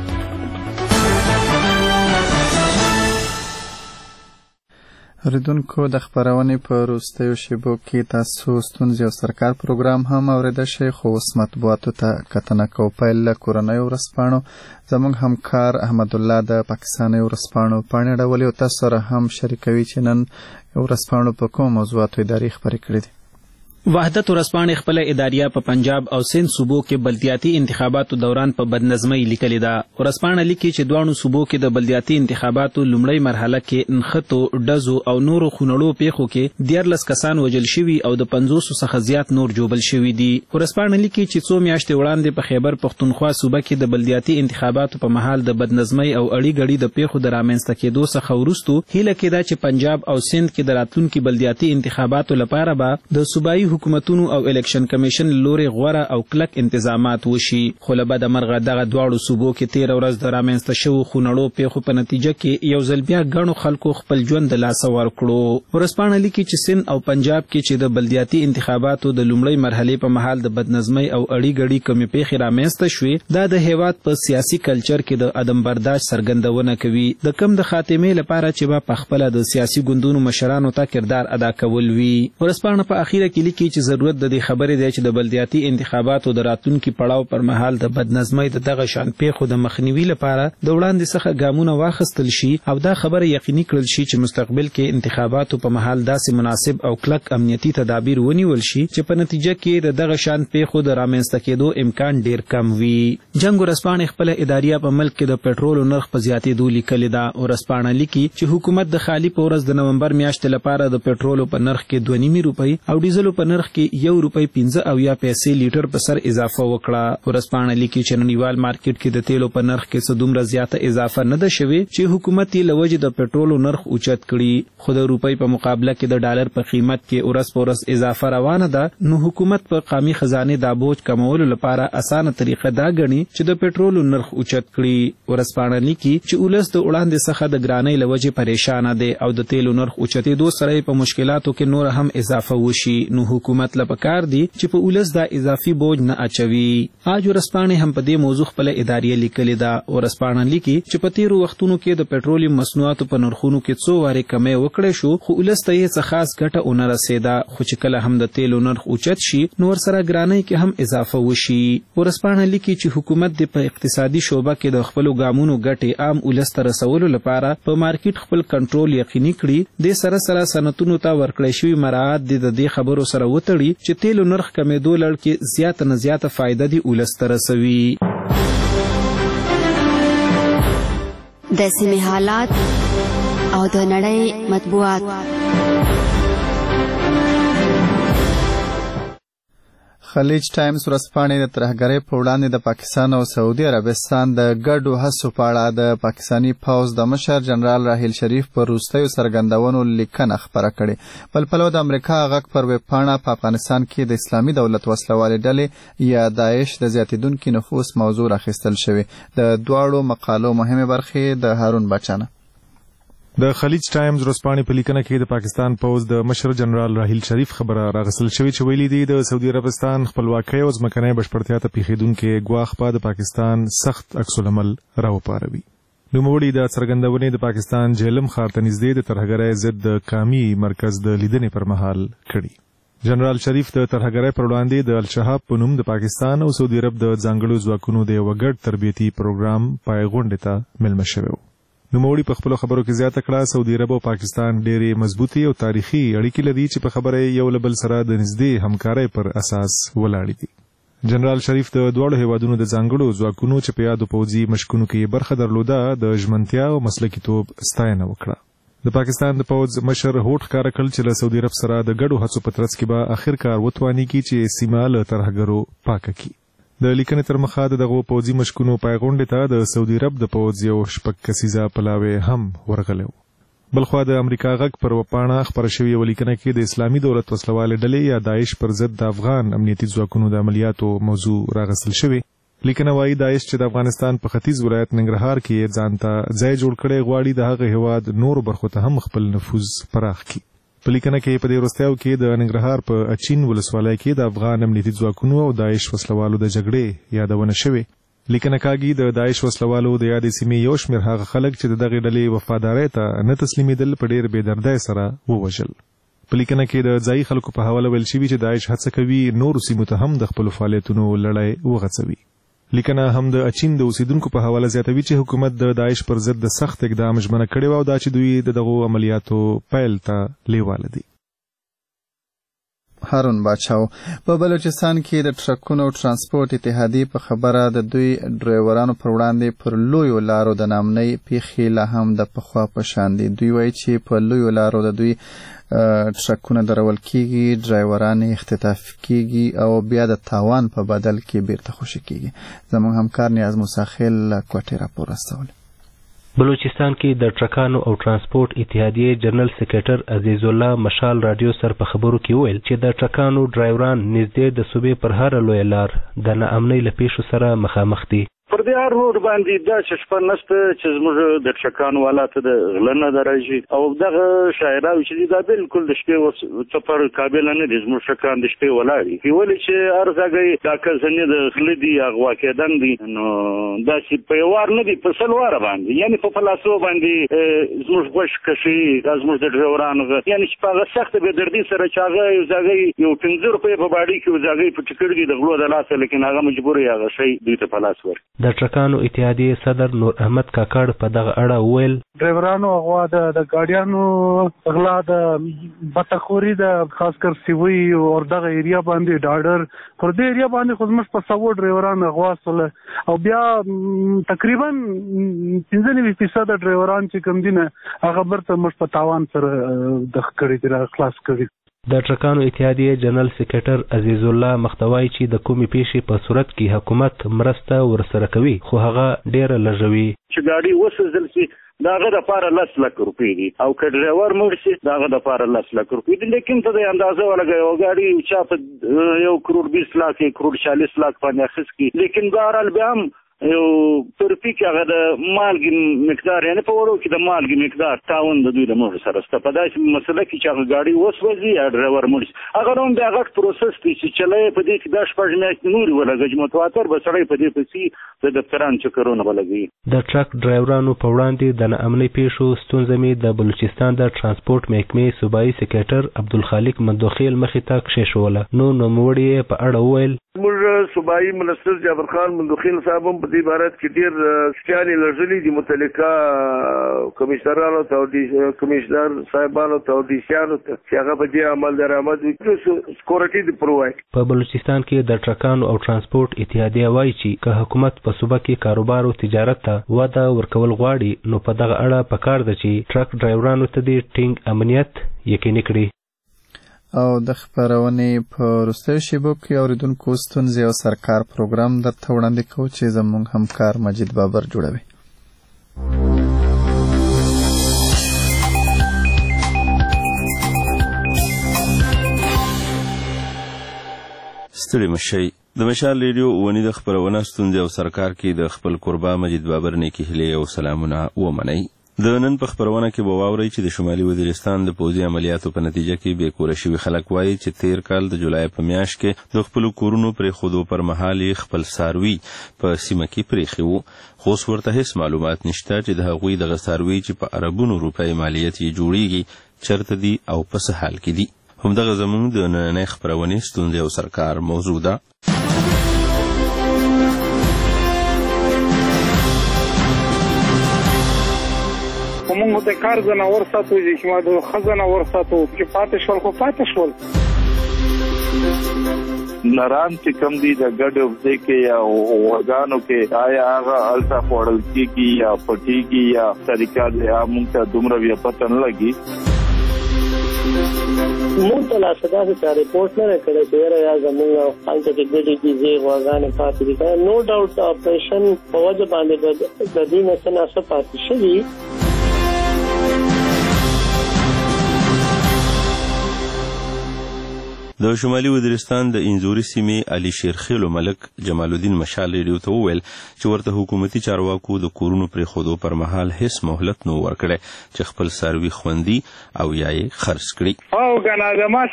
اوریدونکو د خپرونې په وروستیو شیبو کې تاسو ستونزې او سرکار پروګرام هم اورېدی شئ، خو اوس مطبوعاتو ته کتنه کوو. پیل له کورنیو ورځپاڼو. زموږ همکار احمد الله د پاکستاني ورځپاڼو پاڼې اړولې او تاسو سره هم شریکوي چې نن ورځپاڼو په کومو موضوعاتو ادارې خپرې کړې دي. وحدت ورځپاڼې خپل اداریه په پنجاب او سند صوبو کې بلدیاتي انتخاباتو دوران په بدنظمۍ لیکلې ده. ورځپاڼه لیکي چې دواړو صوبو کې د بلدیاتي انتخاباتو لومړۍ مرحله کې نښتو، ډزو او نورو خونړو پیښو کې دیارلس کسان وژل شوي او د پنځوسو څخه زیات نور جوبل شوي دي. ورځپاڼه لیکي چې څو میاشتې وړاندې په خیبر پښتونخوا صوبه کې د بلدیاتي انتخاباتو په مهال د بدنظمۍ او اړي ګړي د پیښو د رامنځته کېدو څخه وروسته هیله کېده چې پنجاب او سند کې د راتلونکي بلدیاتي انتخاباتو لپاره به د صوبایي حکومتونو او الیکشن کمیشن لوري غوره او کلک انتظامات وشي. خو له بده مرغه دغه دواړو صوبو کې تېره ورځ د رامنځته شوو خونړو پیښو په نتیجه کې یو ځل بیا ګڼو خلکو خپل ژوند د لاسه ورکړو. ورځپاڼه لیکي چې سند او پنجاب کې چې د بلدیاتي انتخاباتو د لومړۍ مرحلې په مهال د بدنظمۍ او اړي ګړي کمې پیښې رامنځته شوې، دا د هیواد په سیاسي کلچر کې د عدم برداشت څرګندونه کوي، د کم د خاتمې لپاره چې به پخپله د سیاسي ګوندونو مشرانو ته کردار ادا کول وي. ورځپاڼه په اخیره کې لیکي چې ضرورت د دې خبرې دی چې د بلدیاتي انتخاباتو د راتلونکي پړاو پر مهال د بدنظمۍ د دغه شان پیښو د مخنیوي لپاره د وړاندې څخه ګامونه واخیستل شي او دا خبره یقیني کړل شي چې مستقبل کې انتخاباتو په مهال داسې مناسب او کلک امنیتي تدابیر ونیول شي چې په نتیجه کې د دغه شان پیښو د رامنځته کېدو امکان ډیر کم وي. جنګ ورځپاڼې خپله اداریه په ملک کې د پټرولو نرخ په زیاتېدو لیکلې ده. ورځپاڼه لیکي چې حکومت د خالي په ورځ د نومبر میاشتې لپاره د پټرولو په نرخ کې دوه نیمې روپۍ او ډیزلو په نرخ کې یو روپۍ پنځه اویا پیسې لیټر په سر اضافه وکړه. ورځپاڼه لیکي چې نړیوال مارکیټ کې د تیلو په نرخ کې څه دومره زیاته اضافه نه ده شوې چې حکومت یې له وجې د پټرولو نرخ اوچت کړي، خو د روپۍ په مقابله کې د ډالر په قیمت کې ورځ په ورځ اضافه روانه ده. نو حکومت په قامي خزانې دا بوج کمولو لپاره اسانه طریقه دا ګڼي چې د پټرولو نرخ اوچت کړي. ورځپاڼه لیکي چې ولس د وړاندې څخه د ګرانۍ له وجې پریشانه دی او د تیلو نرخ اوچتېدو سره په مشکلاتو کې نور هم اضافه وشي، نو حکومت له پکار دی چې په ولس دا اضافي بوج نه اچوي. اج ورسپانې هم په دې موضوع خپل ادارې لیکلې ده. ورسپانې لیکي چې په تیرو وختونو کې د پېټرولیم مصنوعاتو په نرخونو کې څو وارې کمی وکړې شو خو ولس ته یې څه خاص ګټه ونه رسېده. خو چې کله هم د تیلو نرخ اوچت شي نو ورسره ګرانۍ کې هم اضافه وشي. ورسپانې لیکي چې حکومت د په اقتصادي شعبه کې د خپلو ګامونو ګټې عام ولس ته رسولو لپاره په مارکیټ خپل کنټرول یقیني کړي. د سره سره صنعتونو ته ورکړی شوي مراعات د دې خبرو سره وتړي چې تیلو نرخ کمیدو لړ کې زیاته نه زیاته فایده د ولس ته رسوي. د سیمې حالات او د نړۍ مطبوعات. خلیج ټایمز ورځپاڼې د ترهګرۍ په وړاندې د پاکستان او سعودي عربستان د ګډو هڅو په اړه د پاکستاني پوځ د مشر جنرال راحیل شریف پر وروستیو څرګندونو لیکنه خپره کړې. بل پلو د امریکا غږ پر ویبپاڼه په افغانستان کې د اسلامي دولت وسلوالې ډلې یا داعش د زیاتېدونکي نفوس موضوع راخیستل شوې. د دواړو مقالو مهمې برخې د هارون بچانه. د خلیج ټایمز ورځپاڼې په لیکنه کې د پاکستان پوځ د مشر جنرال راحیل شریف خبره راغستل شوې چې ویلي دی د سعودي عربستان خپلواکۍ او ځمکنۍ بشپړتیا ته پیښېدونکې ګواښ په د پاکستان سخت عکس العمل راوپاروي. نوموړي د څرګندونې د پاکستان جهلم ښار ته نږدې د ترهګرۍ ضد د کامي مرکز د لیدنې پر مهال کړي. جنرال شریف د ترهګرۍ پر وړاندې د الشهاب په نوم د پاکستان او سعودي عرب د ځانګړو ځواکونو د یوه ګډ تربیتي پروګرام پای غونډې ته مېلمه شوی و. نوموړي په خپلو خبرو کې زیاته کړه سعودي عرب او پاکستان ډېرې مضبوطې او تاریخي اړیکې لري چې په خبره یو له بل سره د نږدې همکارۍ پر اساس ولاړې دي. جنرال شریف د دواړو هیوادونو د ځانګړو ځواکونو چې په یادو پوځي مشقونو کې برخه درلوده د ژمنتیا او مسلکیتوب ستاینه وکړه. د پاکستان د پوځ مشر هوډ ښکاره کړل چې له سعودي عرب سره د ګډو هڅو په ترڅ کې به اخر کار وتواني چې سیمه له ترهګرو پاکه کړي. د لیکنې تر مخه د دغو پوځي مشقونو پای غونډې ته د سعودي عرب د پوځ یو شپږ کسیزه پلاوی هم ورغلی و. بلخوا د امریکا غږ پر وپاڼه خپره شوې یوه لیکنه کې د اسلامي دولت وسلوالې ډلې یا داعش پر ضد د افغان امنیتي ځواکونو د عملیاتو موضوع راغستل شوې. لیکنه وایي داعش چې د افغانستان په ختیځ ولایت ننګرهار کې ځان ته ځای جوړ کړی غواړي د هغه هیواد نورو برخو ته هم خپل نفوذ پراخ کړي. په لیکنه کې په دې وروستیو کې د ننګرهار په اچین ولسوالۍ کې د افغان امنیتي ځواکونو او داعش وسلوالو د جګړې یادونه شوې. لیکنه کاږي د داعش وسلوالو د یادې سیمې یو شمېر هغه خلک چې د دغې ډلې وفادارۍ ته نه تسلیمېدل په ډېر بې دردۍ سره ووژل. په لیکنه کې د ځایي خلکو په حواله ویل شوي چې داعش هڅه کوي نورو سیمو ته هم د خپلو فعالیتونو لړۍ وغځوي. لیکنه هم د اچین د اوسیدونکو په حواله زیاتوي چې حکومت د داعش پر ضد د سخت اقدام ژمنه کړې وه او دا چې دوی د دغو عملیاتو پیل ته لیواله دي. هارون باچاو. په بلوچستان کې د ټرکونو او ترانسپورت اتحادیې په خبره د دوی ډرایورانو پر وړاندې پر لویو لارو د نامنۍ پیښې لا هم د پخوا په شان دي. دوی وایي چې په لویو لارو د دوی ټرکونه درول کیږي، ډرایوران اختطاف کیږي او بیا د تاوان په بدل کې بیرته خوشي کیږي. زموږ همکار نیاز موساخیل له کوټې راپور استولی. بلوچستان کې د ټرکانو او ترانسپورت اتحادیې جنرال سکریټر عزیز الله مشال رادیو سره په خبرو کې ویل چې د ټرکانو ډرایوران نږدې د صوبې پر هر لوی لار د ناامنۍ له پیښو سره مخامخ دي. پر دې هر روډ باندې داسې شپه نشته چې زموږ د ټرکانو والا ته د غله نه درځي او دغه شاعراوي چې دا بالکل د شپې سفر قابل نه دي. زموږ ټرکان د شپې ولاړي ولې چې هر ځای دا کزنې د غله دي اغوا کېدن دي نو داسې په وار نه دي په سلوار باندې یعنی په فلاسو باندې زموږ غوښ کشي زموږ د ډرایورانو یعنی چې په سخت به دردي سره چاغه یو ځای یو پنځه روپۍ په باډي کې یو ځای په ټیکټ کې د غلو د لاسه لیکن هغه مجبور یا غشي دوی ته پلاس ور. د ټرکانو اتحادیې صدر نور احمد کاکړ په دغه اړه وویل ډرایورانو هغه د د ګاډیانو غلا د بتخوري د خاص کر سیوی او دغه ایریا باندې ډاډر پر دې ایریا باندې خو زموږ په سوو ډرایوران غوا سول او بیا تقریبا پنځه نوي فیصد ډرایوران چې کوم دي نه هغه برته مش په تاوان سره د خکړې دي خلاص کړي. د ټرکانو اتحادیې جنرال سکریټر عزیز الله مختوای چې د کومې پیښې په صورت کې حکومت مرسته ورسره کوي خو هغه ډیره لږوي. چې ګاډي وسوځل شي داغه د پاره لس لک روپۍ دي او که ډرایور مړ شي داغه د پاره لس لک روپۍ دي لیکن ته د اندازه ولګي او ګاډي چا په یو کروڑ بیس لاک یو کروڑ چالیس لاک باندې اخیست کی لیکن بهرحال بیا هم یو ترپیک هغه د مالګې مقدار یعنی په وړو کې د مالګې مقدار تاون د دوی د موږ سره سته په داسې مسله کې چې هغه ګاډي وسوځي یا ډرایور مړ شي هغه هم د غټ پروسس دی چې چلای په دې کې د شپږ میاشتې نورې ولګي متواتر به سړی په دې پسې د دفتران چکرونه ولګي د ټرک ډرایورانو په وړاندې د ناامنۍ پیښو ستونزې مې د بلوچستان د ترانسپورت محکمې صوبایي سکریټر عبدالخالق مندوخیل مخې ته کښېښوله نو نوموړي یې په اړه وویل موږ صوبایي منسټر جابر خان مندوخیل صاحب هم په دې عبارت کې ډېر سټیانې لرزلي دي متعلقه کمشنرانو ته کمشنر صاحبانو ته او ډي سیانو ته چې هغه په دې عمل درآمد وکړي سکورټي دي پرووایډ. په بلوچستان کې د ټرکانو او ترانسپورت اتحادیه وایي چې که حکومت په صوبه کې کاروبار او تجارت ته وده ورکول غواړي نو په دغه اړه پکار ده چې ټرک ډرایورانو ته دې ټینګ امنیت یقیني کړي. او د خبرونې په وروستیو شیبو کې اورېدونکو ستونزې او سرکار پروګرام درته وړاندې کوو چې زموږ همکار مجید بابر جوړوي. ستړي مشئ د مشال ریډیو ونی د خبرونه ستونزې او سرکار کې د خپل قربا مجید بابر نیکی هیلې او سلامونه ومنئ. د نن په خبرونه کې به واورئ چې د شمالي وزیرستان د پوځي عملیاتو په نتیجه کې بې کوره شوي خلک وایي چې تیر کال د جولای په میاشت کې د خپلو کورونو پرېښودو پر مهال خپل څاروي په سیمه کې پرېښي وو خو اوس ورته هېڅ معلومات نشته چې د هغوی دغه څاروي چې په اربونو روپۍ مالیت یې جوړیږي چېرته دي او په څه حال کې دي. همدغه زموږ د نننۍ خپرونې ستونزې او سرکار موضوع ده. موږ د کار ځناور ساتو چې ما د خزانه ور ساتو چې پاتې شول خو پاتې شول نران چې کم دي د ګډ وځي کې یا وګانو کې آیا هغه الټا خوړل کیږي یا پټیږي یا طریقه د موږ ته دومره بیا پته نه لګي. موږ ته لا څه دا ریپورت نه کړی چې یا زموږ هلته کې ګډې دي زی وګانې پاتې دي نو ډاوټ اپریشن په وجه باندې د دې نه څه نه پاتې شوي. د شمالي وزیرستان د انزوري سیمې علي شیرخیلو ملک جمال الدین مشال ریډیو ته وویل چې ورته حکومتي چارواکو د کورونو پرېښودو پر مهال هیڅ مهلت نه ورکړی چې خپل څاروي خوندي او یا یې خرڅ کړي. او کنه د ما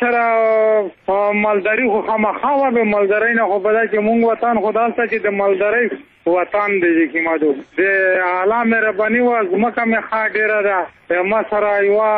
سره مالداري خو خامخا وه به مالدارۍ نه خو به دا چې مونږ وطن خو دلته چې د مالدارۍ وطن دی چې مادو د اعلی مهرباني و ځمکه مې ښه ډېره ده ما سره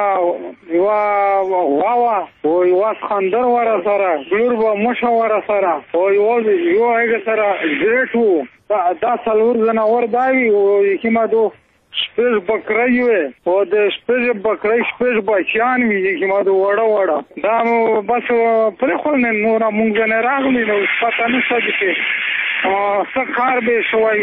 یوه یوه غوا او یوه سخندر وه راسره ګلور به مشه وه راسره او یوه یوه هغه سره ګریټ و دا څلور ځناور دا وي او چې مادو شپږ بکرۍ وې او د شپږ بکرۍ شپږ بچیان وي چې مادو وړه وړه دا نو بس پرېښول نه نوره مونږ ځنې راغلي نو پته نشته چې څه کار به شوی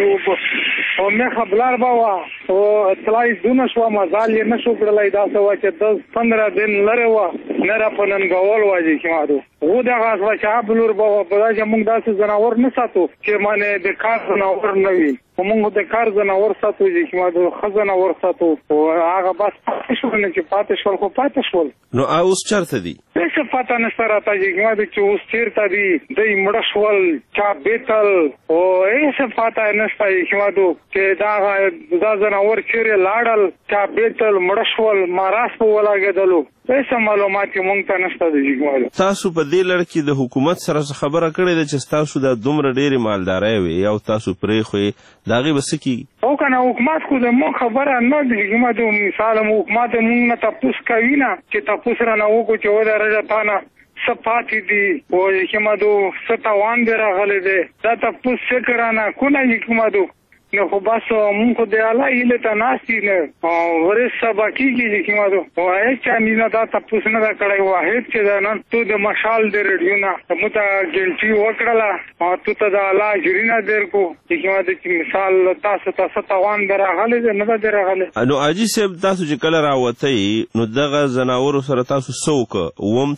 او میخه بلار به وه او اطلاعی دونه شوه مزال یې نه شو کړلی داسې وه چې دس پندره دن لرې وه نه را په ننګول وه چې مادو و دغه بچه بلور به وه په دا چې مونږ داسې ځناور نه ساتو چې مانې د کار ځناور نه وي خو مونږ د کار ځناور ساتو چې مادو ښه ځناور ساتو او هغه بس پاتې شول نه چې پاتې شول خو پاتې شول. نو اوس چېرته دي؟ څه پته نشته راته چې مادو چې اوس چېرته دي دوی مړه شول چا بیتل او هېڅ پته نشته چې مادو چې دا دا ځناور چیرې لاړل چا بیتل مړه شول ماراس په ولګېدلو هېڅ معلومات یې مونږ ته نشته د جګمالو. تاسو په دې لړ کې د حکومت سره خبره کړې ده چې تاسو دا دومره ډېرې مالدارۍ وې او تاسو پرېښوئ د هغې به څه کېږي؟ او که نه حکومت خو د مونږ خبره نه د جګمالو مثال حکومت مونږ نه تپوس کوي نه چې تپوس رانه وکړو چې ودرجه تا نه څه پاتې دي او جګمالو څه تاوان دی راغلی دی دا تپوس څه کرانه کونه جګمالو نو خو بس مونږ خو د الله هیلې ته ناست دي نه ورځ سبا کېږي چې مادو او هېڅ چا مینه دا تپوس نه ده کړی واحد چې ده نن تو د مشال د ریډیو نه موږ ته ګنټي وکړله او تو ته د الله اجرونه درکړو چې مادو چې مثال تاسو ته څه تاوان دی راغلی دی نه ده راغلی. نو حاجي صاحب تاسو چې کله راوتئ نو دغه ځناورو سره تاسو څه وکړه؟ وم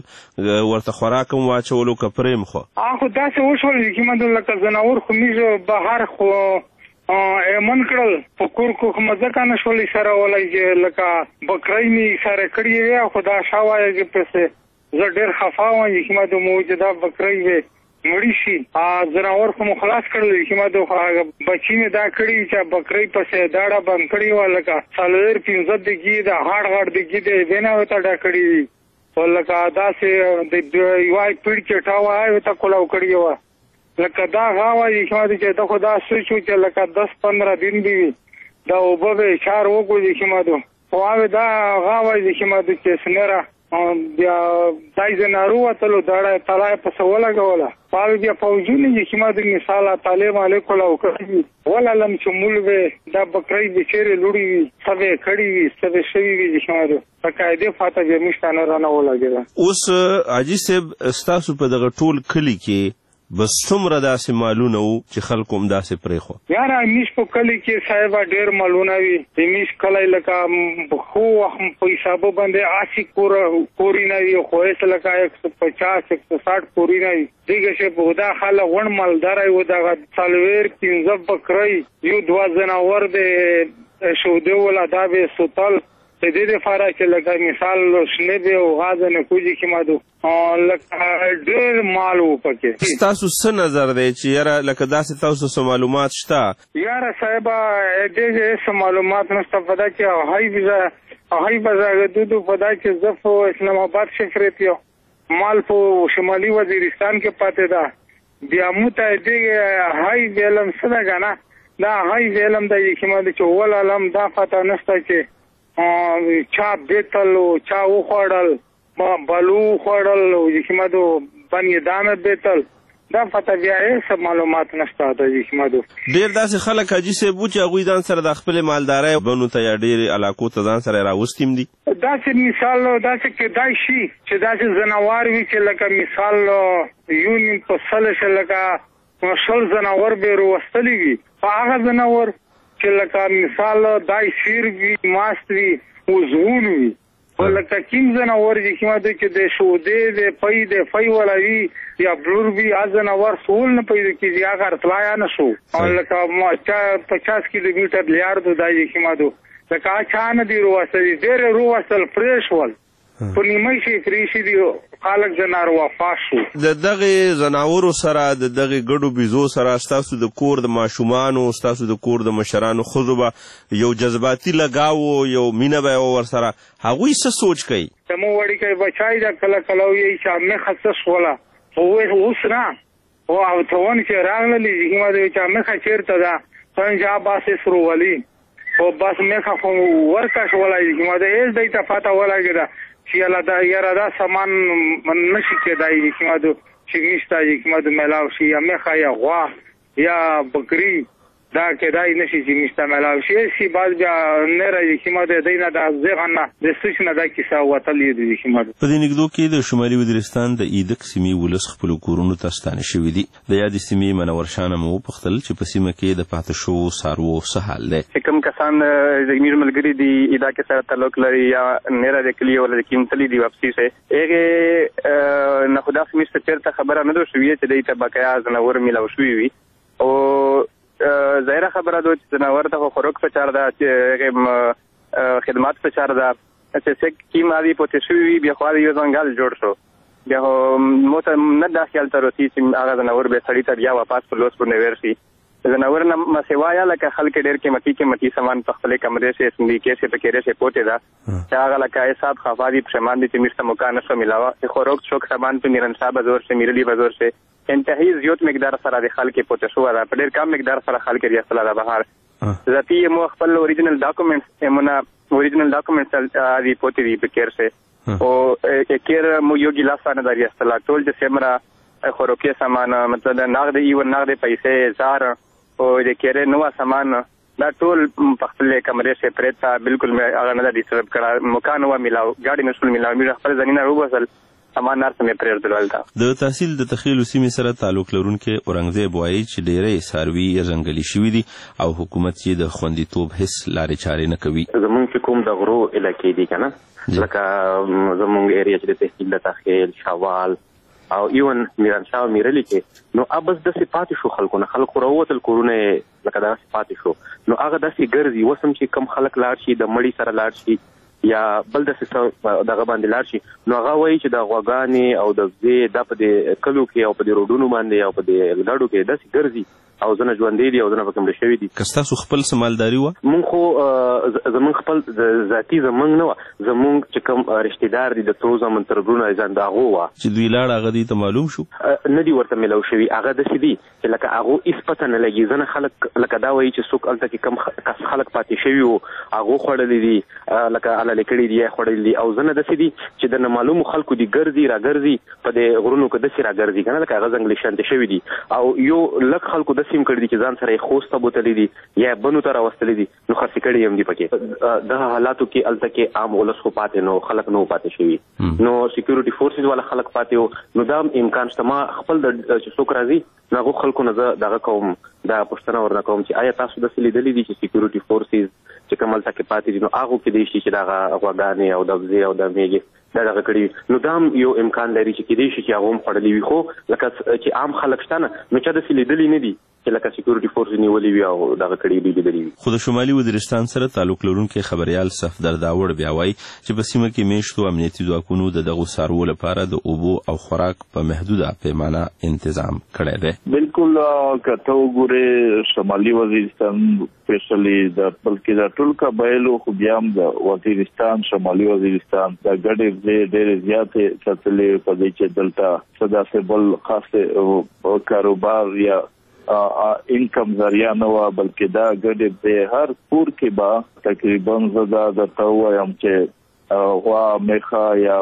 تړل ورته خوراک هم واچولو که پرېم خو؟ خو داسې وشول چې مادو لکه ځناور خو موږ بهر خو ایمن کړل په کور کو مزه نه شولې سره ولای چې لکه بکرۍ مې سره کړې وې خو دا شاوایه چې پسې زه ډېر خفا وم چې ما د موجوده بکرۍ وې مړی شي زناور خو مو خلاص کړل چې ما د بچی مې دا کړي چې بکرۍ پسې داړه بند کړي و لکه څلور پنځه دګي د هاړ غړ دګي د وینا وته ډا کړي ولکه داسې د یوای پیډ کې ټاوه وته کولاو کړي و لکه دا غاوه چې چې د خدا سوچو چې لکه دس پندرہ دن دی دا وبه چار وګوري چې ما دو خو دا غاوه چې ما د چې سنره بیا دای زنارو وتلو داړه تلای په سواله غولا پال بیا فوجونه چې ما د مثال طالب علیکم او کړی ولا لم چمولوي دا بکرای د چیرې لوري سبه کړی وي سبه شوی وي چې ما د قاعده فاته به مشتانه رانه ولاګي اوس اجي سب استاسو په دغه ټول کلی کې بس څومره داسې مالونه وو چې خلکو هم داسې پرېښو یاره میش په کلي کې صاحبه ډېر مالونه وي د میش کلی لکه خو په حسابو باندې اسی کور کورونه وي خو یې لکه یک سو پچاس یک سو ساټ کورونه وي دغه شی په دا خاله غون مالدار وي دغه څلوېر پنځه بکرۍ یو دوه زناور د شوده ولا دا به سوتل د دې لپاره چې لکه مثال شنه به او غاز نه کوجي کې مادو لکه ډېر مال وو پکې تاسو څه نظر دی چې یاره لکه داسې تاسو څه معلومات شته یاره صاحب دې څه معلومات نشته په دا کې هاي ویزا هاي ویزا دودو په دا کې زفو اسلام آباد شفرت یو مال په شمالي وزیرستان کې پاتې ده بیا موته دې هاي ویلم څه ده کنه دا هاي ویلم د یکمه چې ول علم دا پته نشته چې چا بیتل او چا وخوړل ما بلو خوړل او یکمدو باندې دامه بیتل دا پته بیا هیڅ معلومات نشته د یکمدو ډیر داسې خلک اجي سه بو چې هغه ځان سره د خپل مالداري بنو ته یا ډیر علاقو ته ځان سره راوستیم دي داسې مثال داسې کې دای شي چې داسې زناوار وي چې لکه مثال یونین په سله شلکه شل زناور به وروستلی وي هغه زناور چې لکه مثال دای شیر وي ماست وي وزغون وي ولکه کیم زناور چې ما د کې د شودې د پي د فای ولا وي یا بلور وي ازناور سول نه پیدا کیږي هغه ارتلایا نه شو ولکه ما پچاس کیلومتر لیار د دای چې ما دو لکه چانه دی رواسه ډېر رواسل فریش ول په نیمه شي فریشي دی خالق زنار وفات شو د دغه زناورو سره د دغه ګډو بيزو سره تاسو د کور د ماشومان او تاسو د کور د مشرانو خذوبه یو جذباتي لگاو یو مینه به ور سره هغه څه سوچ کوي تمو وړي کوي بچای دا کله کله یې چې مې خصص ولا او اوس نه او او ته چې راغلی چې ما دې چې مې خچیرته دا څنګه باسه سرو ولی او بس مې خو ورکاش ولا چې ما دې هیڅ دې ته فاته ولا ګدا چې الله دا یاره دا سامان من نشي کېدای چې ما د چې نشته چې ما د ملاو شي یا مخه یا غوا یا بکری دا کېدای نشي چې نشته ملاو شي شي باز بیا نه راځي چې ما د دینه د ځغنه د سوچنه د کیسه وتلې دي چې ما په دې نګدو کې د شمالي وزیرستان د ایدک سیمې ولس خپل کورونو ته ستانه شوې دي د یادې سیمې منور شانه مو پختل چې په سیمه کې د پاتې شو سارو سهال ده کوم کسان د میر ملګری دی ادا کې سره تعلق لري یا نه را کلی ولا کیمتلی دی واپسی سه هغه نه خدا سمست چیرته خبره نه دوه شوې چې د تبقیا زنور ملاو شوې وي او ظاهره خبره ده چې زناور ته خوراک په چار ده چې خدمات په چار ده چې څه کی مادي پوتې شوی بیا خو یو ځنګل جوړ شو بیا مو ته نه د خیال تر اوسې چې هغه زناور به سړی ته بیا واپس په لوس په نورسي زناور نه مسوایا لکه خلک ډېر کې مټي کې مټي سامان په خپل کمرې سه سندي کې سه پکېره سه پوتې ده چې هغه لکه حساب خفادي پښمان دي چې مرسته مکان سره ملاوه خوراک شوک سامان په میرن صاحب زور سے میرلی بازار سے انتهایی زیات مقدار سره د خلک پوتې شو دا په ډېر کم مقدار سره خلک یې اصله ده بهر ذاتی مو خپل اوریجنل ډاکومېنټس همنا اوریجنل ډاکومېنټس ادي پوتې دی پکېر سه او کېر مو یو ګلاس نه دی اصله ټول د سیمرا خوراکي سامان مطلب نقد ایو نقد پیسې زار او د کېر نو سامان دا ټول په خپل کمرې سه پرتا بالکل مې هغه نه دی سرب کړه مکان و ملاو ګاډي مسول ملاو مې خپل ځنینه وبسل سامان نار سمې پرېر دلالتا د تحصیل د تخیل سیمې سره تعلق لرونکو اورنګزیب وایي چې ډېرې ساروي ځنګلي شوي دي او حکومت یې د خوندیتوب هیڅ لارې چارې نه کوي زمونږ کوم د غرو علاقې دي کنه لکه زمونږ ایریا چې د تحصیل د تخیل شوال او ایون میرانشاه میرلی کې نو ابس د صفات شو خلکو نه خلک راوتل کورونه لکه دا صفات شو نو هغه د سیګرزي وسم چې کم خلک لاړ شي د مړی سره لاړ شي یا بل د څه دغه باندې لاړ شي نو هغه وایي چې د غواګانې او د وزې دا په دې کلو کې او په دې روډونو باندې او په دې لګاډو کې داسې ګرځي او ځنه ژوندې دي او ځنه پکې مړه شوي دي. که ستاسو خپل څه مالداري وه؟ مونږ خو زمونږ خپل ذاتي زمونږ نه وه، زمونږ چې کوم رشتې دار دي د ترو زمن تربرونه ځان د هغو وه چې دوی لاړ هغه دوی ته معلوم شو نه دي ورته میلاو شوي. هغه داسې دي چې لکه هغو هېڅ پته نه لګي. ځنه خلک لکه دا وایي چې څوک هلته کې کم کس خلک پاتې شوي وو هغو خوړلي دي لکه حلالې کړي دي یا خوړلي دي، او ځنه داسې دي چې د نامعلومو خلکو دي ګرځي را ګرځي په دې غرونو کې داسې را ګرځي که نه لکه هغه ځنګلي شانتې شوي دي، او یو لږ خلکو داسې هم کړي دي چې ځان سره یې خوست ته بوتلي دي یا بنو ته راوستلي دي نو خرڅې کړي هم دي پکې. دغه حالاتو کې هلته کې عام ولس خو پاتې نو خلک نه پاتې شوي نو سیکیورټي فورسز والا خلک پاتې وو نو دا امکان شته ما خپل د چې څوک راځي نو هغو خلکو نه زه دغه کوم دا پوښتنه ورنه کوم چې آیا تاسو داسې لیدلي دي چې سیکیورټي فورسز چې کوم هلته کې پاتې دي نو هغو کې دی شي چې دغه غواګانې او د وزې او د میږې دا دغه کړي نو دا هم یو امکان لري چې کېدای شي چې هغه هم خوړلي وي، خو لکه چې عام خلک شته نه نو چا داسې لیدلي نه دي چې لکه سیکیورټي فورس نیولي وي او دغه کړي دوی لیدلي وي. خو د شمالي وزیرستان سره تعلق لرونکی خبریال صفدر داوړ بیا وایي چې په سیمه کې میشتو امنیتي ځواکونو د دغو څاروو لپاره د اوبو او خوراک په محدوده پیمانه تنظیم کړی دی. بالکل که ته وګورې شمالي وزیرستان سپیشلی د بلکې د ټول قبایلو خو بیا هم د وزیرستان شمالي وزیرستان د ګډې ډېرې زیاتې ساتلې په دې چې دلته څه داسې بل خاص کاروبار یا انکم ذریعہ نه وه بلکې دا ګډې د هر کور کې به تقریبا زه دا درته ووایم چې غوا میخه یا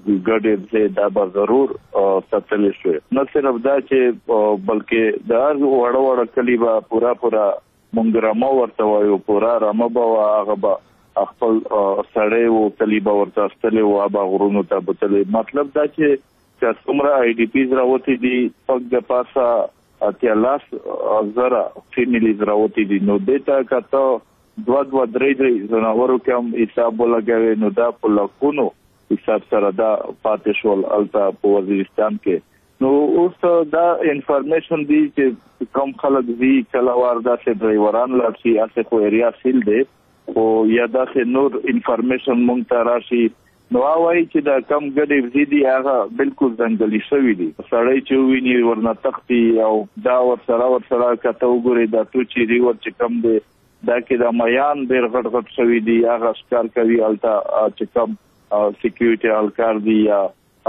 ګډې دا به ضرور ساتلې شوې. نه صرف دا چې بلکې د هر وړه وړه کلي به پوره پوره مونږ رمه ورته وایو پوره رمه به وه هغه به خپل سړی و کلي به ورته استلې وه به غرونو ته بوتلې. مطلب دا چې که څومره آی ډي پیز راوتې دي پک د پاسه اتیا لاس زره فیمیلیز راوتې دي نو دې ته که ته دوه دوه درې درې ځناورو کې هم حساب ولګوې نو دا په لکونو حساب سره دا پاتې شول هلته په وزیرستان کې. نو اوس دا انفارمیشن دی چې کم خلک دي کله وار داسې ډرایوران لاړ شي هسې خو ایریا سیل دی خو یا داسې نور انفارمیشن مونږ ته راشي نو وایي چې د کم ګډې وزې دي هغه بالکل ځنګلي شوي دي سړی چې وویني ورنه تښتي او دا ورسره ورسره که ته وګورې دا توچي ریور چې کم دی دا کې د میان ډېر غټ غټ شوي دي هغه ښکار کوي هلته چې کم سیکیورټي اهلکار دي یا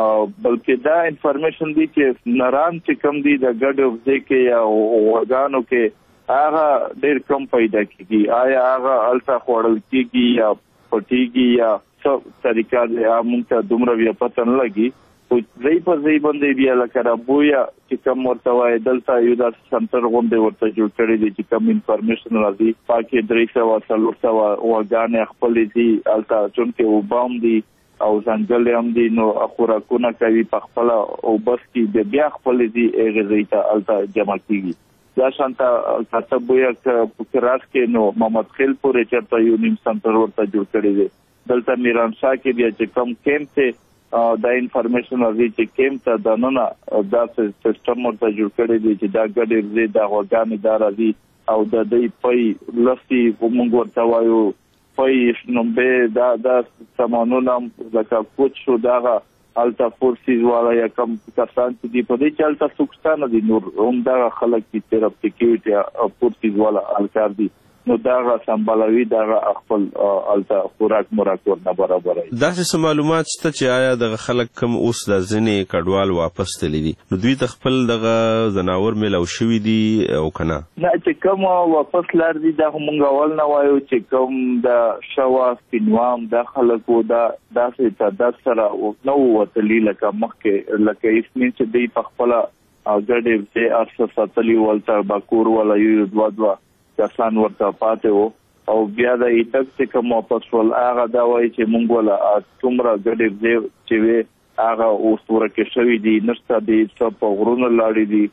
بلکې دا انفارمیشن دی چې نران چې کم دي د ګډې وزې کې یا غواګانو کې هغه ډېر کم پیدا کېږي. آیا هغه هلته خوړل کېږي یا پټېږي یا طریقه دی مونږ ته دومره بیا پته نه لګي خو ځای په ځای باندې بیا لکه رابویه چې کوم ورته وایي دلته یو داسې سنټر غوندې ورته جوړ کړی دی چې کوم انفارمیشن راځي پاکې درې سوه څلور سوه غواګانې خپلې دي هلته چونکې اوبه هم دي او ځنګل هم دي نو خوراکونه کوي په خپله اوبه څکي بیا خپلې دي هغې ځای ته هلته جمع کېږي. دا شانته کاته بویه په راس کې نو محمد خیل پورې چېرته یو نیم سنټر ورته جوړ کړی دی. دلته میرانشاه کې بیا چې کم کیمپ ته دا انفارمیشن راځي چې کیمپ ته دننه داسې سیسټم ورته جوړ کړی دی چې دا ګډې وزې دا غواګانې دا راځي او د دوی پی لسي موږ ورته وایو پی شنومبې دا دا سامانونه لکه کوچ شو دغه هلته فورسیز والا یا کم کسان چې دي په دې چې هلته څوک شته نه دي نور همدغه خلک چې صرف سیکیورټي فورسیز والا اهلکار دي نو دغه سمبالوي دغه خپل هلته خوراک موراک ورنه برابروي. داسې څه معلومات شته چې آیا دغه خلک کم اوس د ځینې کډوال واپس تللي دي نو دوی ته خپل دغه ځناور میلاو شوي دي او که نه؟ نه چې کوم واپس لاړ دي دا خو مونږ اول نه وایو چې کوم د شوا سپینوام دا خلک و دا داسې تعداد سره نه ووتلي لکه مخکې لکه اسمین چې دوی په خپله ګډې وزې ارڅه ساتلي و هلته باکور والا یو دوه دوه کسان ورته پاتې وو او بیا د ایټک چې کوم واپس شول هغه دا وایي چې مونږ وله څومره ګډې وزې چې وې هغه اوس ورکې شوي دي نشته دي څه په غرونو لاړې دي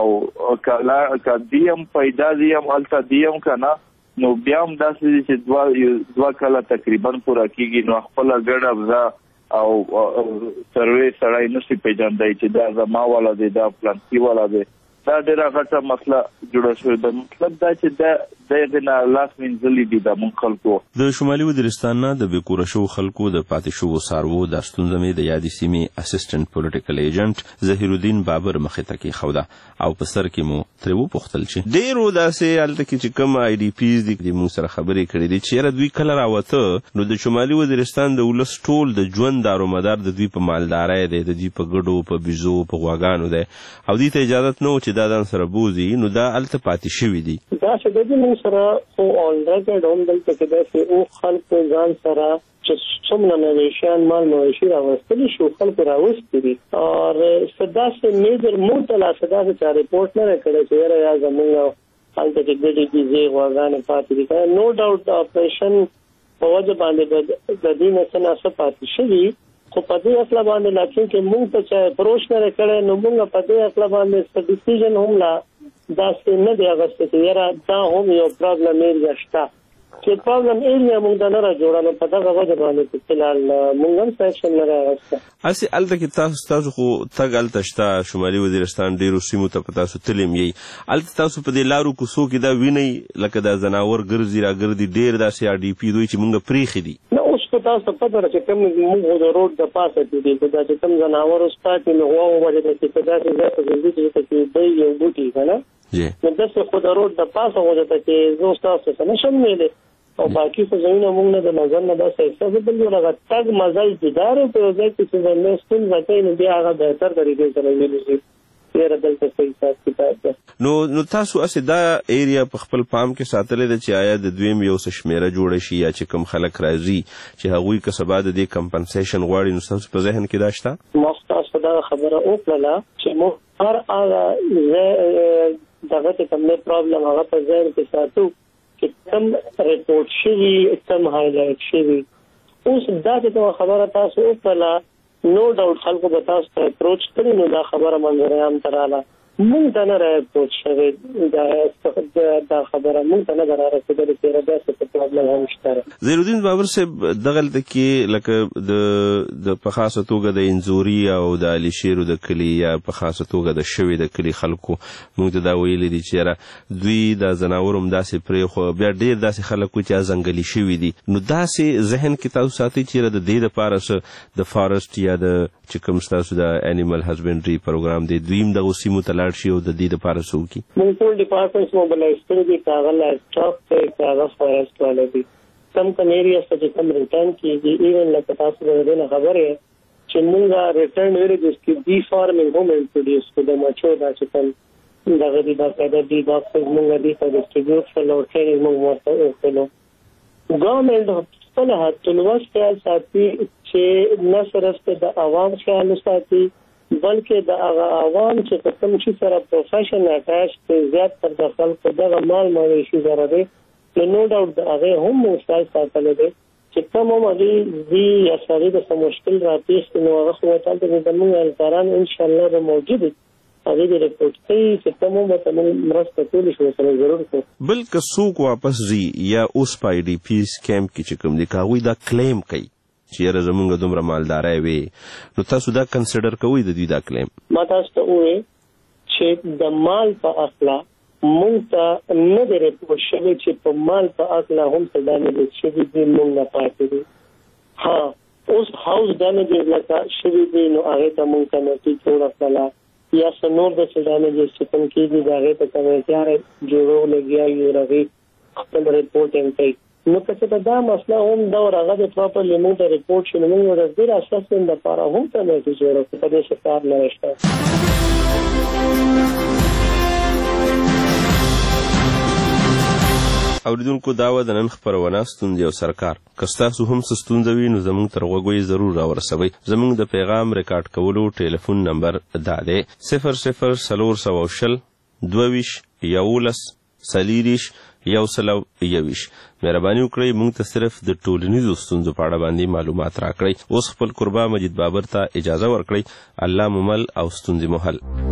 او که دی هم پیدا دي هم هلته دی هم که نه نو بیا هم داسې دي چې دوه دوه کاله تقریبا پوره کېږي نو خپله ګډه وزه او سروې سړی نشي پیژندی چې دا زما والا دی دا پلانکي والا دی دا ډېره غټه مسله جوړه شوې ده. مطلب دا چې دا دغه نه لاس منځلي دي د مونږ خلکو. د شمالي وزیرستان نه د بیکوره شو خلکو د پاتې شو سارو د ستونزمې د یادې سیمې اسسټنټ پولیټیکل ایجنټ ظهیر الدین بابر مخې ته کې خوده او په سر کې مو ترې وپوښتل چې ډېرو داسې هلته کې چې کوم آی ډي پیز دي مونږ سره خبرې کړې دي چې یاره دوی کله راوته نو د شمالي وزیرستان د ولس ټول د ژوند دارومدار د دوی په مالدارۍ دی، د دوی په ګډو په بیزو په غواګانو دی او دوی ته اجازت نه و چې دا ځان سره بوځي، نو دا هلته پاتې شوي دي. دا چې د دې موږ سره خو اولریډي هم دلته کې داسې او خلکو ځان سره چې څومره مویشیان مال مویشي راوستلی شو خلکو راوستي دي او صدا سے میجر موټلا صدا سے رپورټ نه کړی چې یاره یا زمونږ هلته کې ګډې کیږي غواګانې پاتې دي. نو ډاوټ د اپریشن په وجه باندې د دې نه څه نه پاتې شوي، خو په دې اصله باندې لا چې موږ ته چې اپروچ نه کړی نو موږ په دې اصله باندې څه ډیسیژن هم لا داسې نه دی اغوستی چې یاره دا هم یو پرابلم ایریا شته چې پرابلم ایریا موږ ته نه را جوړه نو په دغه وجه باندې فلحال موږ هم څه اکشن نه راغسته. هسې هلته کې تاسو تاسو خو تګ هلته شته شمالي وزیرستان ډېرو سیمو ته په تاسو تلیم یې، هلته تاسو په دې لارو کوڅو کې دا وینئ لکه دا ځناور ګرځي را ګرځي ډېر داسې آر ډي پي دوی چې موږ پرېښي دي. نه اوس خو تاسو پته ده چې کوم موږ د روډ د پاسه کې دي دا چې کوم ځناور اوس پاتې نو غوا ووجه ده چې په داسې ځای په ګرځي چې چې دی یو بوټي که نه نو داسې خو د روډ د پاسه وجه ده چې زه ستاسو څه نشم ویلی او باقي خو ځایونه موږ نه د نظر نه داسې احساس بل یو هغه تګ مزل جدار په یو ځای کې چې زموږ ستونزه کوي نو بیا هغه بهتر طریقې سره ویلی شي ډېره دلته څه حساب کتاب ده. نو نو تاسو هسې دا ایریا په خپل پام کې ساتلی ده چې آیا د دویم یو څه شمېره جوړه شي یا چې کوم خلک راځي چې هغوی که سبا د دې کمپنسیشن غواړي نو ستاسو په ذهن کې دا شته؟ ما ستاسو دغه خبره وکړله چې موږ هر هغه دغه چې کوم پرابلم هغه په ذهن کې ساتو چې کم رپورټ شوي کم هایلایټ شوي. اوس دا چې خبره تاسو وکړله نو ډاوټ خلکو به تاسو ته اپروچ کړي نو دا خبره منظر عام ته راغله مونږ ته نه راپورټ شوی دا خبره مونږ ته نه ده رارسېدلې چې داسې پرابلم هم شته. ظهیر الدین بابر صاحب دغلته کې لکه د په خاصه توګه د انځوري او د علي شیرو د کلي یا په خاصه توګه د شوي د کلي خلکو مونږ ته دا ویلي دي چې یاره دوی د ځناور هم داسې پرېښو بیا ډېر داسې خلک وو چې ځنګلي شوي دي نو داسې ذهن کې تاسو ساتئ چې یاره د دې دپاره څه د فارسټ یا د چې کوم ستاسو د انیمل هزبنډري پروګرام دی دوی هم دغو سیمو ته لاړ شي او د دې دپاره څه وکړي. موږ ټول ډپارټمنټس موبلایز کړي دي که هغه لایف سټاک دی که هغه فارسټ والا دي کم کم ایریاز ته چې کم ریټرن کېږي ایون لکه تاسو د دې نه خبر یې چې موږ ریټرن ویلیجز کې ډي فارمینګ هم انټروډیوس کړو د مچو دا چې کوم دغه دي باقاعده ډي باکسز موږ دي ته ډسټریبیوټ کړل او ټریننګ موږ ورته وکړو. ګورنمنټ خپل حتلوس خیال ساتي چې نه صرف د عوام خیال ساتي بلکې د هغه عوام چې په کوم شي سره پروفیشن اټاچ دی زیات تر د خلکو دغه مال مویشي سره دی نو نو ډاوټ د هغې هم موږ خیال ساتلی دی چې کوم هم هغې ځي یا سړي د څه مشکل راپېښ کړي نو هغه خو ورته دلته زموږ اهلکاران انشاءالله به موجود وي هغې دې رپورټ کوي چې کوم هم ورته موږ مرسته کولی شو ورسره ضرور کوو. بل که څوک واپس ځي یا اوس په آی ډي پیز کیمپ کې چې کوم دي که هغوی دا کلیم کوي چې یاره زمونږ دومره مالداری وې نو تاسو دا کنسیډر کوئ د دوی دا کلیم؟ ما تاسو ته ووایې چې د مال په اصله مونږ ته نه دی رپورټ شوی چې په مال په اصله هم څه ډیمیجز شوي دي مونږ نه پاتې دي. ها اوس هاوس ډیمیجز لکه شوي دي نو هغې ته مونږ کمیټي جوړه کړله یا څه نور داسې ډیمیجز چې کوم کېږي د هغې ته کمیټیانې جوړو لګیا یو هغې خپل رپورټینګ کوي نو که څه ته دا مسله هم دا ور هغه د پراپرلی مونږ ته رپورټ شي نو مونږ ورته ډېر اسسمنټ دپاره هم کمیټي جوړه کړو په دې څه کار نه شته. اوریدونکو دا وه د نن خپرونه ستونزې او سرکار که ستاسو هم څه ستونزه وي نو زموږ تر غوږو یې ضرور راورسوئ. زموږ د پیغام ریکارډ کولو ټلیفون نمبر دا دی صفر صفر څلور سوه شل دوه ویشت یولس څلېرویشت یو سل او یویشت. مهرباني وکړئ موږ ته صرف د ټولنیزو ستونزو په اړه باندې معلومات راکړئ. اوس خپل قربا مجید بابر ته اجازه ورکړئ. الله مو مل او ستونزې مو حل.